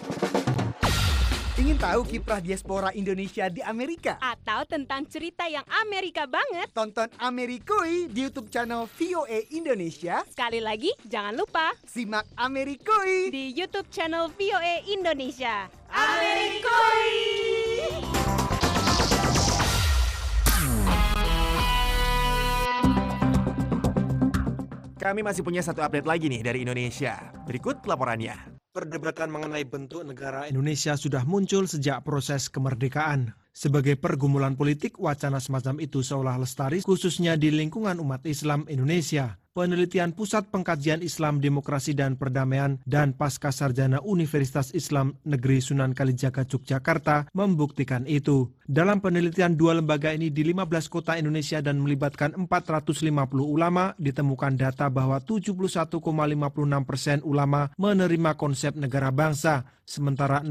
Ingin tahu kiprah diaspora Indonesia di Amerika? Atau tentang cerita yang Amerika banget? Tonton Amerikui di YouTube channel VOA Indonesia. Sekali lagi, jangan lupa simak Amerikui di YouTube channel VOA Indonesia. Amerikui! Kami masih punya satu update lagi nih dari Indonesia. Berikut laporannya. Perdebatan mengenai bentuk negara Indonesia sudah muncul sejak proses kemerdekaan. Sebagai pergumulan politik, wacana semacam itu seolah lestari khususnya di lingkungan umat Islam Indonesia. Penelitian Pusat Pengkajian Islam, Demokrasi dan Perdamaian dan Pasca Sarjana Universitas Islam Negeri Sunan Kalijaga Yogyakarta membuktikan itu. Dalam penelitian dua lembaga ini di 15 kota Indonesia dan melibatkan 450 ulama, ditemukan data bahwa 71,56% ulama menerima konsep negara bangsa, sementara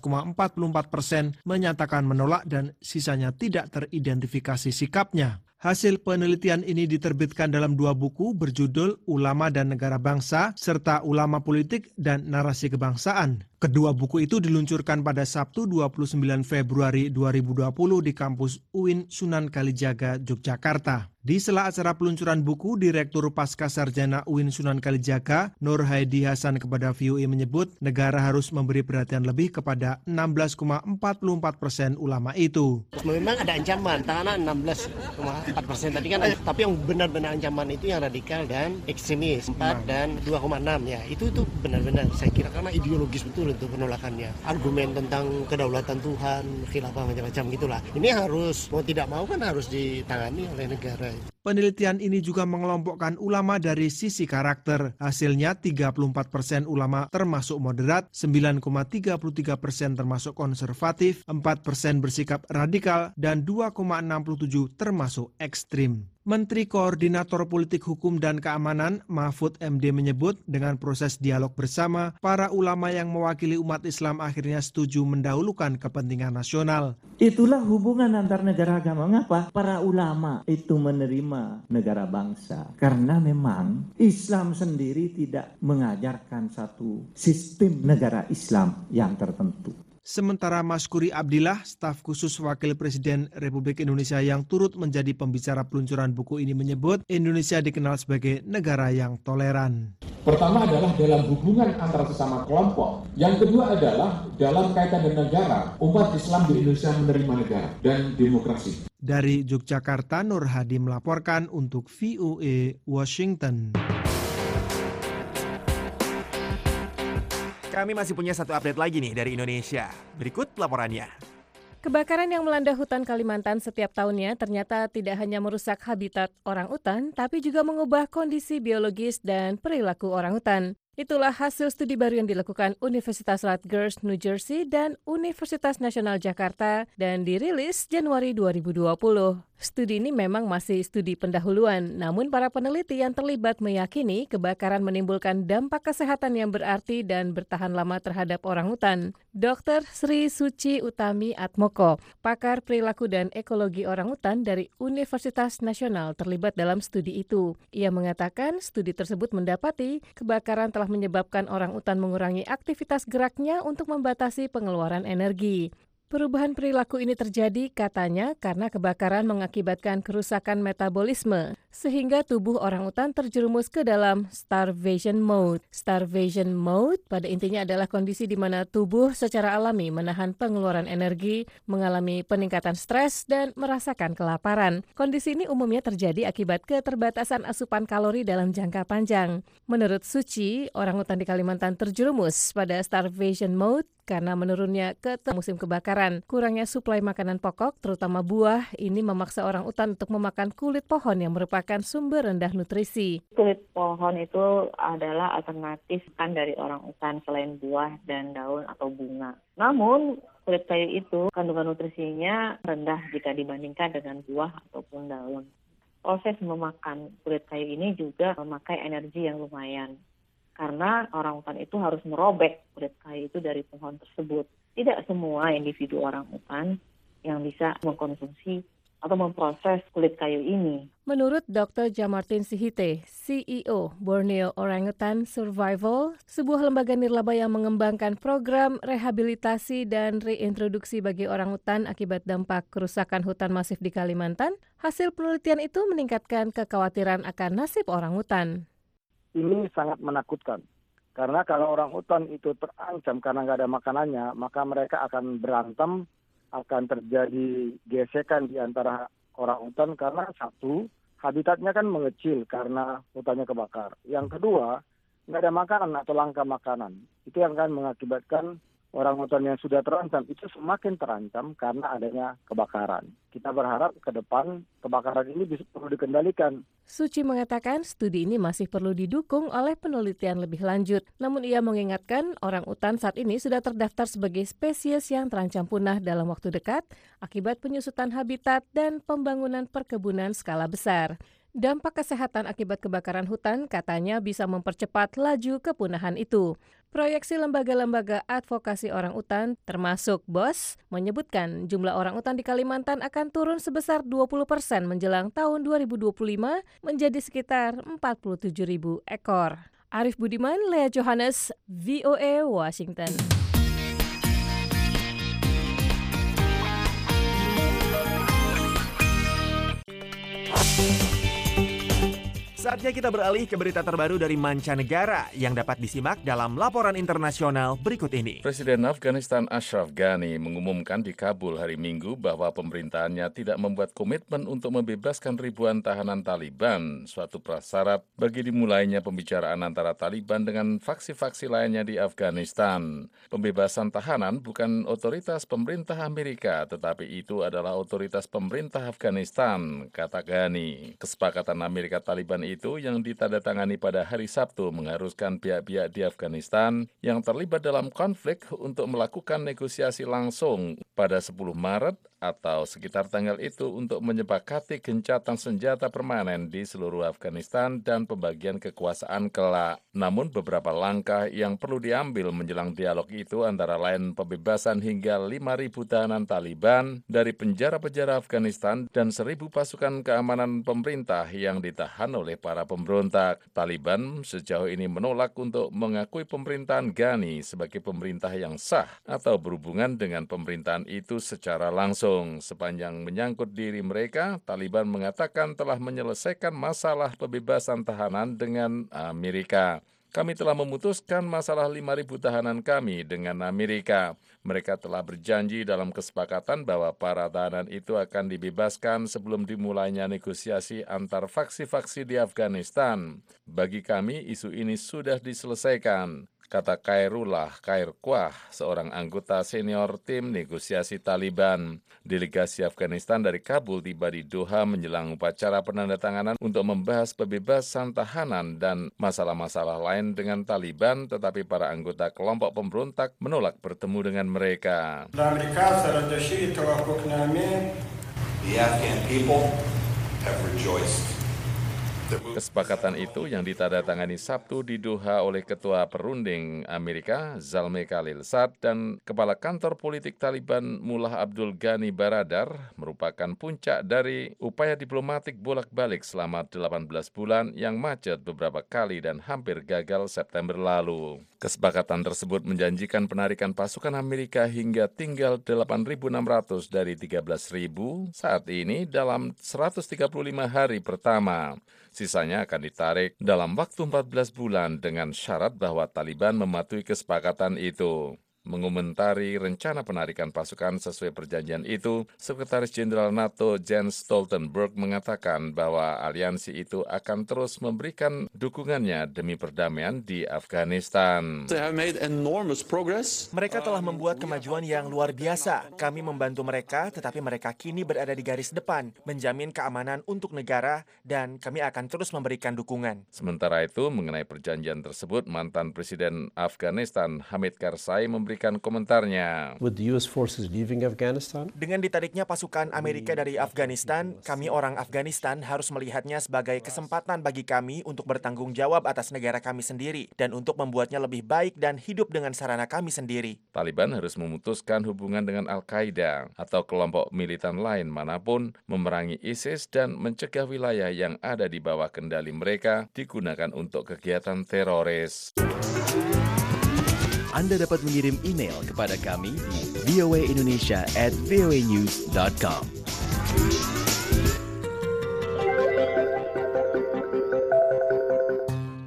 16,44% menyatakan menolak dan sisanya tidak teridentifikasi sikapnya. Hasil penelitian ini diterbitkan dalam dua buku berjudul Ulama dan Negara Bangsa serta Ulama Politik dan Narasi Kebangsaan. Kedua buku itu diluncurkan pada Sabtu 29 Februari 2020 di kampus UIN Sunan Kalijaga, Yogyakarta. Di sela acara peluncuran buku, Direktur Pasca Sarjana UIN Sunan Kalijaga, Nur Haidi Hasan kepada VOA menyebut negara harus memberi perhatian lebih kepada 16,44% ulama itu. Memang ada ancaman, tahanan 16,4% tadi kan, tapi yang benar-benar ancaman itu yang radikal dan ekstremis 4 dan 2,6 ya. Itu benar-benar saya kira karena ideologis betul itu penolakannya. Argumen tentang kedaulatan Tuhan, khilafah macam-macam gitulah. Ini harus mau tidak mau kan harus ditangani oleh negara. Penelitian ini juga mengelompokkan ulama dari sisi karakter. Hasilnya 34% ulama termasuk moderat, 9,33% termasuk konservatif, 4% bersikap radikal, dan 2,67% termasuk ekstrim. Menteri Koordinator Politik Hukum dan Keamanan Mahfud MD menyebut dengan proses dialog bersama, para ulama yang mewakili umat Islam akhirnya setuju mendahulukan kepentingan nasional. Itulah hubungan antar negara agama. Mengapa? Para ulama itu menerima negara bangsa. Karena memang Islam sendiri tidak mengajarkan satu sistem negara Islam yang tertentu. Sementara Maskuri Abdillah, staf khusus Wakil Presiden Republik Indonesia yang turut menjadi pembicara peluncuran buku ini menyebut Indonesia dikenal sebagai negara yang toleran. Pertama adalah dalam hubungan antara sesama kelompok. Yang kedua adalah dalam kaitan dengan negara. Umat Islam di Indonesia menerima negara dan demokrasi. Dari Yogyakarta, Nur Hadi melaporkan untuk VOA Washington. Kami masih punya satu update lagi nih dari Indonesia. Berikut laporannya. Kebakaran yang melanda hutan Kalimantan setiap tahunnya ternyata tidak hanya merusak habitat orangutan, tapi juga mengubah kondisi biologis dan perilaku orangutan. Itulah hasil studi baru yang dilakukan Universitas Rutgers, New Jersey, dan Universitas Nasional Jakarta dan dirilis Januari 2020. Studi ini memang masih studi pendahuluan, namun para peneliti yang terlibat meyakini kebakaran menimbulkan dampak kesehatan yang berarti dan bertahan lama terhadap orangutan. Dr. Sri Suci Utami Atmoko, pakar perilaku dan ekologi orangutan dari Universitas Nasional terlibat dalam studi itu. Ia mengatakan studi tersebut mendapati kebakaran telah menyebabkan orangutan mengurangi aktivitas geraknya untuk membatasi pengeluaran energi. Perubahan perilaku ini terjadi, katanya, karena kebakaran mengakibatkan kerusakan metabolisme, sehingga tubuh orangutan terjerumus ke dalam starvation mode. Starvation mode pada intinya adalah kondisi di mana tubuh secara alami menahan pengeluaran energi, mengalami peningkatan stres, dan merasakan kelaparan. Kondisi ini umumnya terjadi akibat keterbatasan asupan kalori dalam jangka panjang. Menurut Suci, orangutan di Kalimantan terjerumus pada starvation mode karena menurunnya ke musim kebakaran. Kurangnya suplai makanan pokok, terutama buah, ini memaksa orangutan untuk memakan kulit pohon yang merupakan sumber rendah nutrisi. Kulit pohon itu adalah alternatif kan dari orangutan selain buah dan daun atau bunga. Namun, kulit kayu itu kandungan nutrisinya rendah jika dibandingkan dengan buah ataupun daun. Proses memakan kulit kayu ini juga memakai energi yang lumayan. Karena orangutan itu harus merobek kulit kayu itu dari pohon tersebut. Tidak semua individu orangutan yang bisa mengkonsumsi atau memproses kulit kayu ini. Menurut Dr. Jamartin Sihite, CEO Borneo Orangutan Survival, sebuah lembaga nirlaba yang mengembangkan program rehabilitasi dan reintroduksi bagi orangutan akibat dampak kerusakan hutan masif di Kalimantan, hasil penelitian itu meningkatkan kekhawatiran akan nasib orangutan. Ini sangat menakutkan. Karena kalau orangutan itu terancam karena nggak ada makanannya, maka mereka akan berantem, akan terjadi gesekan di antara orangutan karena satu, habitatnya kan mengecil karena hutannya kebakar. Yang kedua, nggak ada makanan atau langka makanan. Itu yang akan mengakibatkan orangutan yang sudah terancam itu semakin terancam karena adanya kebakaran. Kita berharap ke depan kebakaran ini bisa perlu dikendalikan. Suci mengatakan studi ini masih perlu didukung oleh penelitian lebih lanjut. Namun ia mengingatkan orangutan saat ini sudah terdaftar sebagai spesies yang terancam punah dalam waktu dekat akibat penyusutan habitat dan pembangunan perkebunan skala besar. Dampak kesehatan akibat kebakaran hutan katanya bisa mempercepat laju kepunahan itu. Proyeksi lembaga-lembaga advokasi orangutan termasuk BOS menyebutkan jumlah orangutan di Kalimantan akan turun sebesar 20% menjelang tahun 2025 menjadi sekitar 47.000 ekor. Arif Budiman, Lea Johannes, VOA Washington. Saatnya kita beralih ke berita terbaru dari mancanegara yang dapat disimak dalam laporan internasional berikut ini. Presiden Afghanistan Ashraf Ghani mengumumkan di Kabul hari Minggu bahwa pemerintahannya tidak membuat komitmen untuk membebaskan ribuan tahanan Taliban, suatu prasyarat bagi dimulainya pembicaraan antara Taliban dengan faksi-faksi lainnya di Afghanistan. Pembebasan tahanan bukan otoritas pemerintah Amerika, tetapi itu adalah otoritas pemerintah Afghanistan, kata Ghani. Kesepakatan Amerika Taliban itu yang ditandatangani pada hari Sabtu mengharuskan pihak-pihak di Afghanistan yang terlibat dalam konflik untuk melakukan negosiasi langsung pada 10 Maret atau sekitar tanggal itu untuk menyepakati gencatan senjata permanen di seluruh Afghanistan dan pembagian kekuasaan kelak. Namun beberapa langkah yang perlu diambil menjelang dialog itu antara lain pembebasan hingga 5.000 tahanan Taliban dari penjara-penjara Afghanistan dan 1.000 pasukan keamanan pemerintah yang ditahan oleh para pemberontak. Taliban sejauh ini menolak untuk mengakui pemerintahan Ghani sebagai pemerintah yang sah atau berhubungan dengan pemerintahan itu secara langsung. Sepanjang menyangkut diri mereka, Taliban mengatakan telah menyelesaikan masalah pembebasan tahanan dengan Amerika. Kami telah memutuskan masalah 5.000 tahanan kami dengan Amerika. Mereka telah berjanji dalam kesepakatan bahwa para tahanan itu akan dibebaskan sebelum dimulainya negosiasi antar faksi-faksi di Afghanistan. Bagi kami, isu ini sudah diselesaikan, kata Khairullah Khairquah, seorang anggota senior tim negosiasi Taliban. Delegasi Afghanistan dari Kabul tiba di Doha menjelang upacara penandatanganan untuk membahas pembebasan tahanan dan masalah-masalah lain dengan Taliban, tetapi para anggota kelompok pemberontak menolak bertemu dengan mereka. The Afghan people have rejoiced. Kesepakatan itu yang ditandatangani Sabtu di Doha oleh Ketua Perunding Amerika Zalmay Khalilzad dan Kepala Kantor Politik Taliban Mullah Abdul Ghani Baradar merupakan puncak dari upaya diplomatik bolak-balik selama 18 bulan yang macet beberapa kali dan hampir gagal September lalu. Kesepakatan tersebut menjanjikan penarikan pasukan Amerika hingga tinggal 8.600 dari 13.000 saat ini dalam 135 hari pertama. Sisanya akan ditarik dalam waktu 14 bulan dengan syarat bahwa Taliban mematuhi kesepakatan itu. Mengomentari rencana penarikan pasukan sesuai perjanjian itu, Sekretaris Jenderal NATO Jens Stoltenberg mengatakan bahwa aliansi itu akan terus memberikan dukungannya demi perdamaian di Afghanistan. Mereka telah membuat kemajuan yang luar biasa. Kami membantu mereka, tetapi mereka kini berada di garis depan, menjamin keamanan untuk negara, dan kami akan terus memberikan dukungan. Sementara itu, mengenai perjanjian tersebut, mantan Presiden Afghanistan Hamid Karzai memberikan komentarnya. Dengan ditariknya pasukan Amerika dari Afghanistan, kami orang Afghanistan harus melihatnya sebagai kesempatan bagi kami untuk bertanggung jawab atas negara kami sendiri dan untuk membuatnya lebih baik dan hidup dengan sarana kami sendiri. Taliban harus memutuskan hubungan dengan Al-Qaeda atau kelompok militan lain manapun, memerangi ISIS dan mencegah wilayah yang ada di bawah kendali mereka digunakan untuk kegiatan teroris. Anda dapat mengirim email kepada kami di voaindonesia@voanews.com. VOA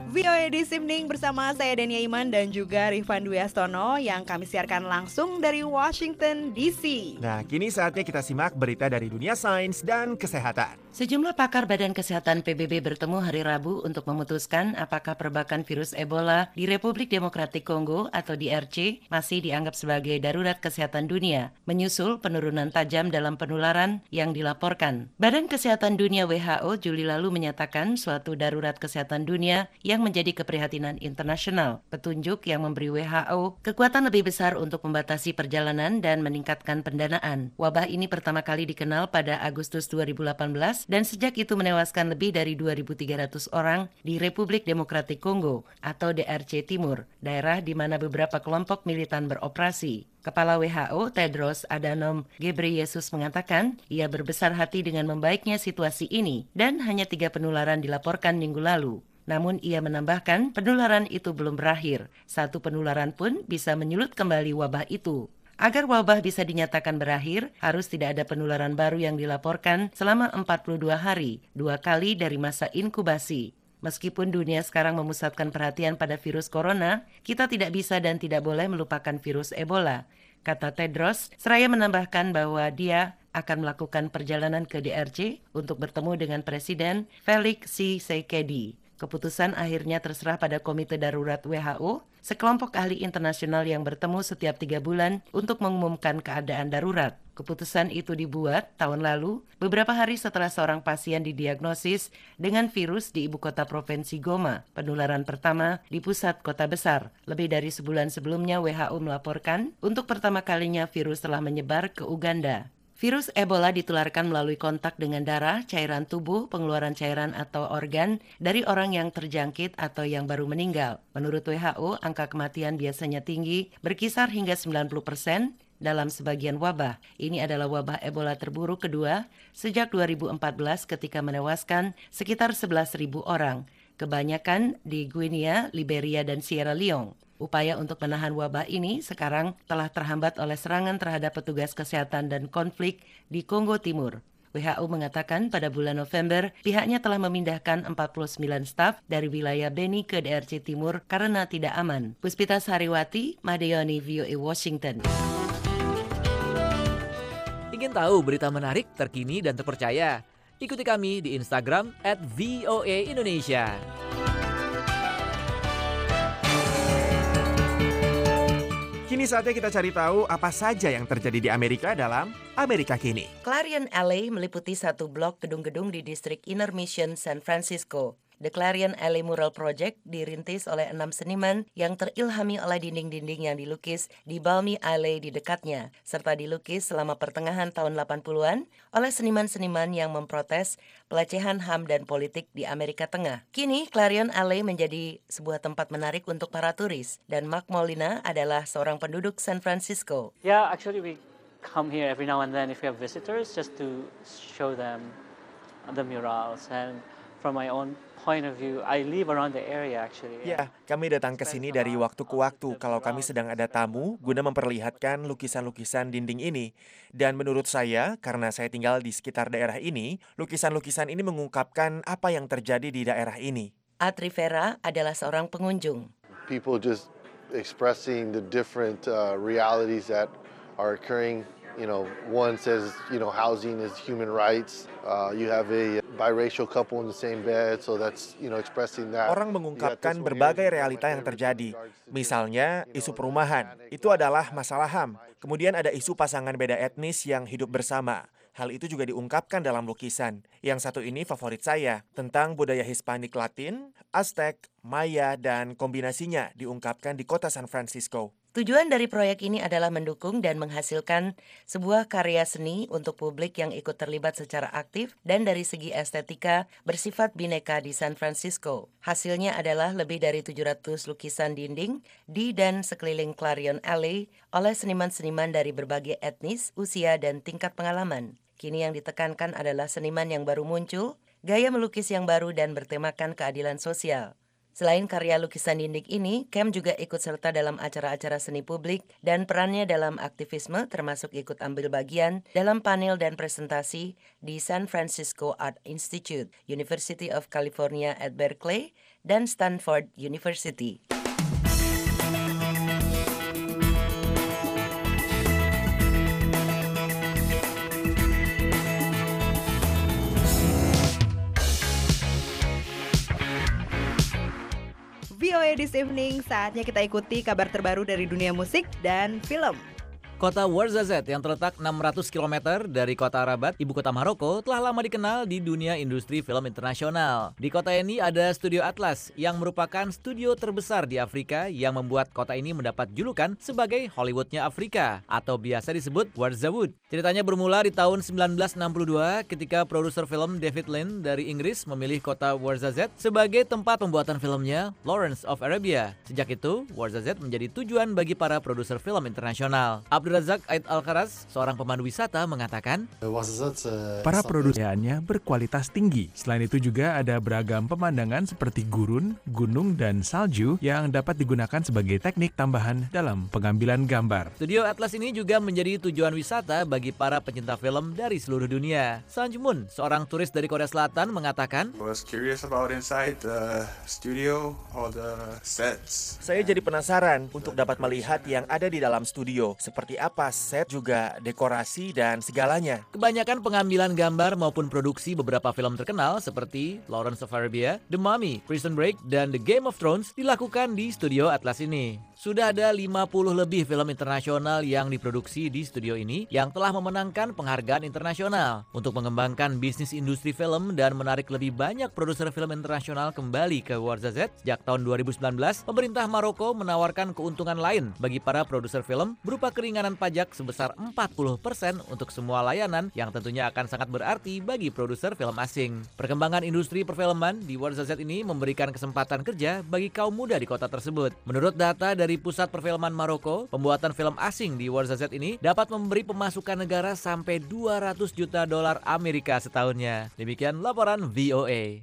VOA This Evening bersama saya Denia Iman dan juga Rifan Dwi Astono yang kami siarkan langsung dari Washington DC. Nah, kini saatnya kita simak berita dari dunia sains dan kesehatan. Sejumlah pakar Badan Kesehatan PBB bertemu hari Rabu untuk memutuskan apakah perbakan virus Ebola di Republik Demokratik Kongo atau DRC masih dianggap sebagai darurat kesehatan dunia, menyusul penurunan tajam dalam penularan yang dilaporkan. Badan Kesehatan Dunia WHO Juli lalu menyatakan suatu darurat kesehatan dunia yang menjadi keprihatinan internasional, petunjuk yang memberi WHO kekuatan lebih besar untuk membatasi perjalanan dan meningkatkan pendanaan. Wabah ini pertama kali dikenal pada Agustus 2018 dan sejak itu menewaskan lebih dari 2.300 orang di Republik Demokratik Kongo atau DRC Timur, daerah di mana beberapa kelompok militan beroperasi. Kepala WHO Tedros Adhanom Ghebreyesus mengatakan ia berbesar hati dengan membaiknya situasi ini dan hanya 3 penularan dilaporkan minggu lalu. Namun ia menambahkan penularan itu belum berakhir. 1 penularan pun bisa menyulut kembali wabah itu. Agar wabah bisa dinyatakan berakhir, harus tidak ada penularan baru yang dilaporkan selama 42 hari, 2 kali dari masa inkubasi. Meskipun dunia sekarang memusatkan perhatian pada virus corona, kita tidak bisa dan tidak boleh melupakan virus Ebola, kata Tedros, seraya menambahkan bahwa dia akan melakukan perjalanan ke DRC untuk bertemu dengan Presiden Felix Tshisekedi. Keputusan akhirnya terserah pada Komite Darurat WHO, sekelompok ahli internasional yang bertemu setiap 3 bulan untuk mengumumkan keadaan darurat. Keputusan itu dibuat tahun lalu, beberapa hari setelah seorang pasien didiagnosis dengan virus di ibu kota provinsi Goma, penularan pertama di pusat kota besar. Lebih dari sebulan sebelumnya WHO melaporkan untuk pertama kalinya virus telah menyebar ke Uganda. Virus Ebola ditularkan melalui kontak dengan darah, cairan tubuh, pengeluaran cairan atau organ dari orang yang terjangkit atau yang baru meninggal. Menurut WHO, angka kematian biasanya tinggi, berkisar hingga 90% dalam sebagian wabah. Ini adalah wabah Ebola terburuk kedua sejak 2014 ketika menewaskan sekitar 11.000 orang, kebanyakan di Guinea, Liberia, dan Sierra Leone. Upaya untuk menahan wabah ini sekarang telah terhambat oleh serangan terhadap petugas kesehatan dan konflik di Kongo Timur. WHO mengatakan pada bulan November pihaknya telah memindahkan 49 staf dari wilayah Beni ke DRC Timur karena tidak aman. Puspita Sariwati, Madeoni, VOA Washington. Ingin tahu berita menarik, terkini, dan terpercaya? Ikuti kami di Instagram @VOA_Indonesia. Kini saatnya kita cari tahu apa saja yang terjadi di Amerika dalam Amerika Kini. Clarion Alley meliputi 1 blok gedung-gedung di distrik Inner Mission, San Francisco. The Clarion Alley Mural Project dirintis oleh 6 seniman yang terilhami oleh dinding-dinding yang dilukis di Balmy Alley di dekatnya, serta dilukis selama pertengahan tahun 80-an oleh seniman-seniman yang memprotes pelecehan HAM dan politik di Amerika Tengah. Kini, Clarion Alley menjadi sebuah tempat menarik untuk para turis, dan Mark Molina adalah seorang penduduk San Francisco. Yeah, actually we come here every now and then if we have visitors just to show them the murals, and from my own point of view, I live around the area actually. Ya, kami datang ke sini dari waktu ke waktu kalau kami sedang ada tamu guna memperlihatkan lukisan-lukisan dinding ini. Dan menurut saya, karena saya tinggal di sekitar daerah ini, lukisan-lukisan ini mengungkapkan apa yang terjadi di daerah ini. Ad Rivera adalah seorang pengunjung. People just expressing the different realities that are occurring. You know, one says, housing is human rights. You have a biracial couple in the same bed, so that's, expressing that. Orang mengungkapkan berbagai realita yang terjadi. Misalnya, isu perumahan. Itu adalah masalah HAM. Kemudian ada isu pasangan beda etnis yang hidup bersama. Hal itu juga diungkapkan dalam lukisan. Yang satu ini favorit saya, tentang budaya Hispanik Latin, Aztec, Maya, dan kombinasinya diungkapkan di kota San Francisco. Tujuan dari proyek ini adalah mendukung dan menghasilkan sebuah karya seni untuk publik yang ikut terlibat secara aktif dan dari segi estetika bersifat bineka di San Francisco. Hasilnya adalah lebih dari 700 lukisan dinding di dan sekeliling Clarion Alley oleh seniman-seniman dari berbagai etnis, usia, dan tingkat pengalaman. Kini yang ditekankan adalah seniman yang baru muncul, gaya melukis yang baru dan bertemakan keadilan sosial. Selain karya lukisan dinding ini, Cam juga ikut serta dalam acara-acara seni publik dan perannya dalam aktivisme termasuk ikut ambil bagian dalam panel dan presentasi di San Francisco Art Institute, University of California at Berkeley, dan Stanford University. VOA This Evening, saatnya kita ikuti kabar terbaru dari dunia musik dan film. Kota Ouarzazate yang terletak 600 km dari kota Rabat, ibu kota Maroko, telah lama dikenal di dunia industri film internasional. Di kota ini ada Studio Atlas yang merupakan studio terbesar di Afrika yang membuat kota ini mendapat julukan sebagai Hollywoodnya Afrika atau biasa disebut Ouarzawood. Ceritanya bermula di tahun 1962 ketika produser film David Lean dari Inggris memilih kota Ouarzazate sebagai tempat pembuatan filmnya Lawrence of Arabia. Sejak itu, Ouarzazate menjadi tujuan bagi para produser film internasional. Razak Aid Al-Kharaz, seorang pemandu wisata, mengatakan, para produksiannya berkualitas tinggi. Selain itu juga ada beragam pemandangan seperti gurun, gunung, dan salju yang dapat digunakan sebagai teknik tambahan dalam pengambilan gambar. Studio Atlas ini juga menjadi tujuan wisata bagi para pencinta film dari seluruh dunia. Sang Moon, seorang turis dari Korea Selatan, mengatakan, Saya jadi penasaran untuk dapat melihat yang ada di dalam studio, seperti apa set juga dekorasi dan segalanya. Kebanyakan pengambilan gambar maupun produksi beberapa film terkenal seperti Lawrence of Arabia, The Mummy, Prison Break, dan The Game of Thrones dilakukan di Studio Atlas ini. Sudah ada 50 lebih film internasional yang diproduksi di studio ini yang telah memenangkan penghargaan internasional untuk mengembangkan bisnis industri film dan menarik lebih banyak produser film internasional kembali ke Ouarzazate. Sejak tahun 2019, pemerintah Maroko menawarkan keuntungan lain bagi para produser film berupa keringanan pajak sebesar 40% untuk semua layanan yang tentunya akan sangat berarti bagi produser film asing. Perkembangan industri perfilman di Ouarzazate ini memberikan kesempatan kerja bagi kaum muda di kota tersebut. Menurut data dari Pusat Perfilman Maroko, pembuatan film asing di Ouarzazate ini dapat memberi pemasukan negara sampai 200 juta dolar Amerika setahunnya. Demikian laporan VOA.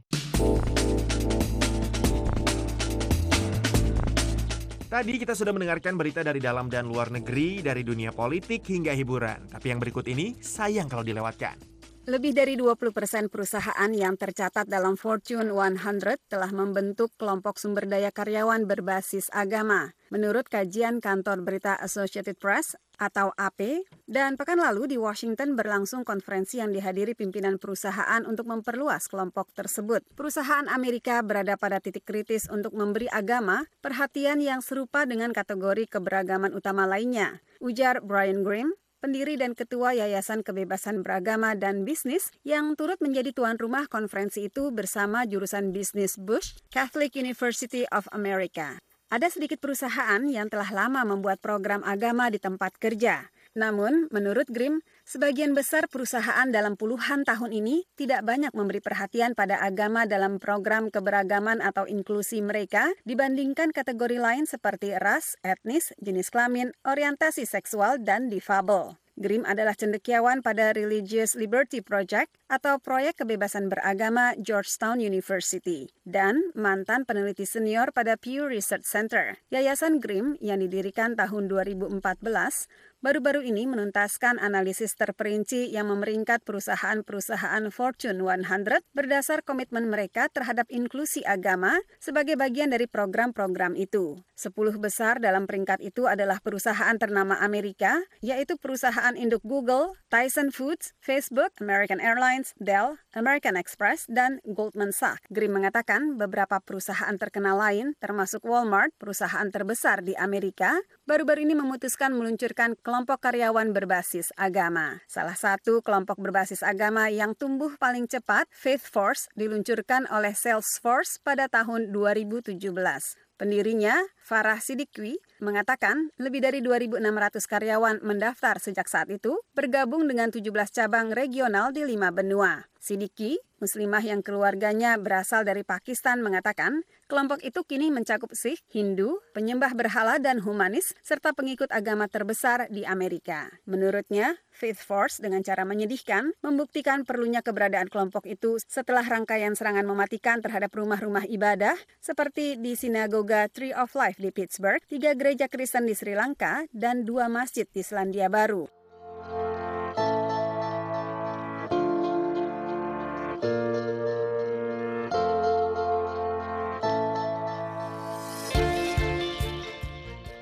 Tadi kita sudah mendengarkan berita dari dalam dan luar negeri, dari dunia politik hingga hiburan. Tapi yang berikut ini sayang kalau dilewatkan. Lebih dari 20% perusahaan yang tercatat dalam Fortune 100 telah membentuk kelompok sumber daya karyawan berbasis agama. Menurut kajian kantor berita Associated Press atau AP, dan pekan lalu di Washington berlangsung konferensi yang dihadiri pimpinan perusahaan untuk memperluas kelompok tersebut. Perusahaan Amerika berada pada titik kritis untuk memberi agama perhatian yang serupa dengan kategori keberagaman utama lainnya, ujar Brian Grimm, pendiri dan ketua Yayasan Kebebasan Beragama dan Bisnis yang turut menjadi tuan rumah konferensi itu bersama jurusan bisnis Bush, Catholic University of America. Ada sedikit perusahaan yang telah lama membuat program agama di tempat kerja. Namun, menurut Grimm, sebagian besar perusahaan dalam puluhan tahun ini tidak banyak memberi perhatian pada agama dalam program keberagaman atau inklusi mereka dibandingkan kategori lain seperti ras, etnis, jenis kelamin, orientasi seksual, dan difabel. Grimm adalah cendekiawan pada Religious Liberty Project atau proyek kebebasan beragama Georgetown University dan mantan peneliti senior pada Pew Research Center. Yayasan Grimm yang didirikan tahun 2014 baru-baru ini menuntaskan analisis terperinci yang memeringkat perusahaan-perusahaan Fortune 100 berdasar komitmen mereka terhadap inklusi agama sebagai bagian dari program-program itu. 10 besar dalam peringkat itu adalah perusahaan ternama Amerika, yaitu perusahaan induk Google, Tyson Foods, Facebook, American Airlines, Dell, American Express, dan Goldman Sachs. Grimm mengatakan beberapa perusahaan terkenal lain, termasuk Walmart, perusahaan terbesar di Amerika, baru-baru ini memutuskan meluncurkan kelompok karyawan berbasis agama. Salah satu kelompok berbasis agama yang tumbuh paling cepat, Faith Force, diluncurkan oleh Salesforce pada tahun 2017. Pendirinya, Farah Siddiqui, mengatakan lebih dari 2.600 karyawan mendaftar sejak saat itu, bergabung dengan 17 cabang regional di 5 benua. Siddiqui, muslimah yang keluarganya berasal dari Pakistan, mengatakan kelompok itu kini mencakup Sikh, Hindu, penyembah berhala, dan humanis, serta pengikut agama terbesar di Amerika. Menurutnya, Faith Force dengan cara menyedihkan membuktikan perlunya keberadaan kelompok itu setelah rangkaian serangan mematikan terhadap rumah-rumah ibadah seperti di Sinagoga Tree of Life di Pittsburgh, 3 gereja Kristen di Sri Lanka, dan 2 masjid di Selandia Baru.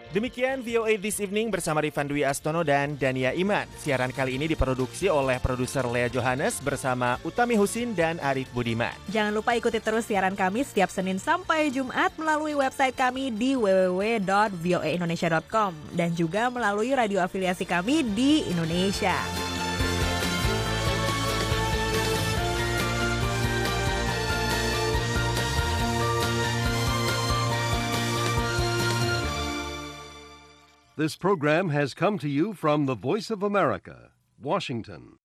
Demikian VOA This Evening bersama Rifan Dwi Astono dan Dania Iman. Siaran kali ini diproduksi oleh produser Lea Johannes bersama Utami Husin dan Arif Budiman. Jangan lupa ikuti terus siaran kami setiap Senin sampai Jumat melalui website kami di www.voaindonesia.com dan juga melalui radio afiliasi kami di Indonesia. This program has come to you from the Voice of America, Washington.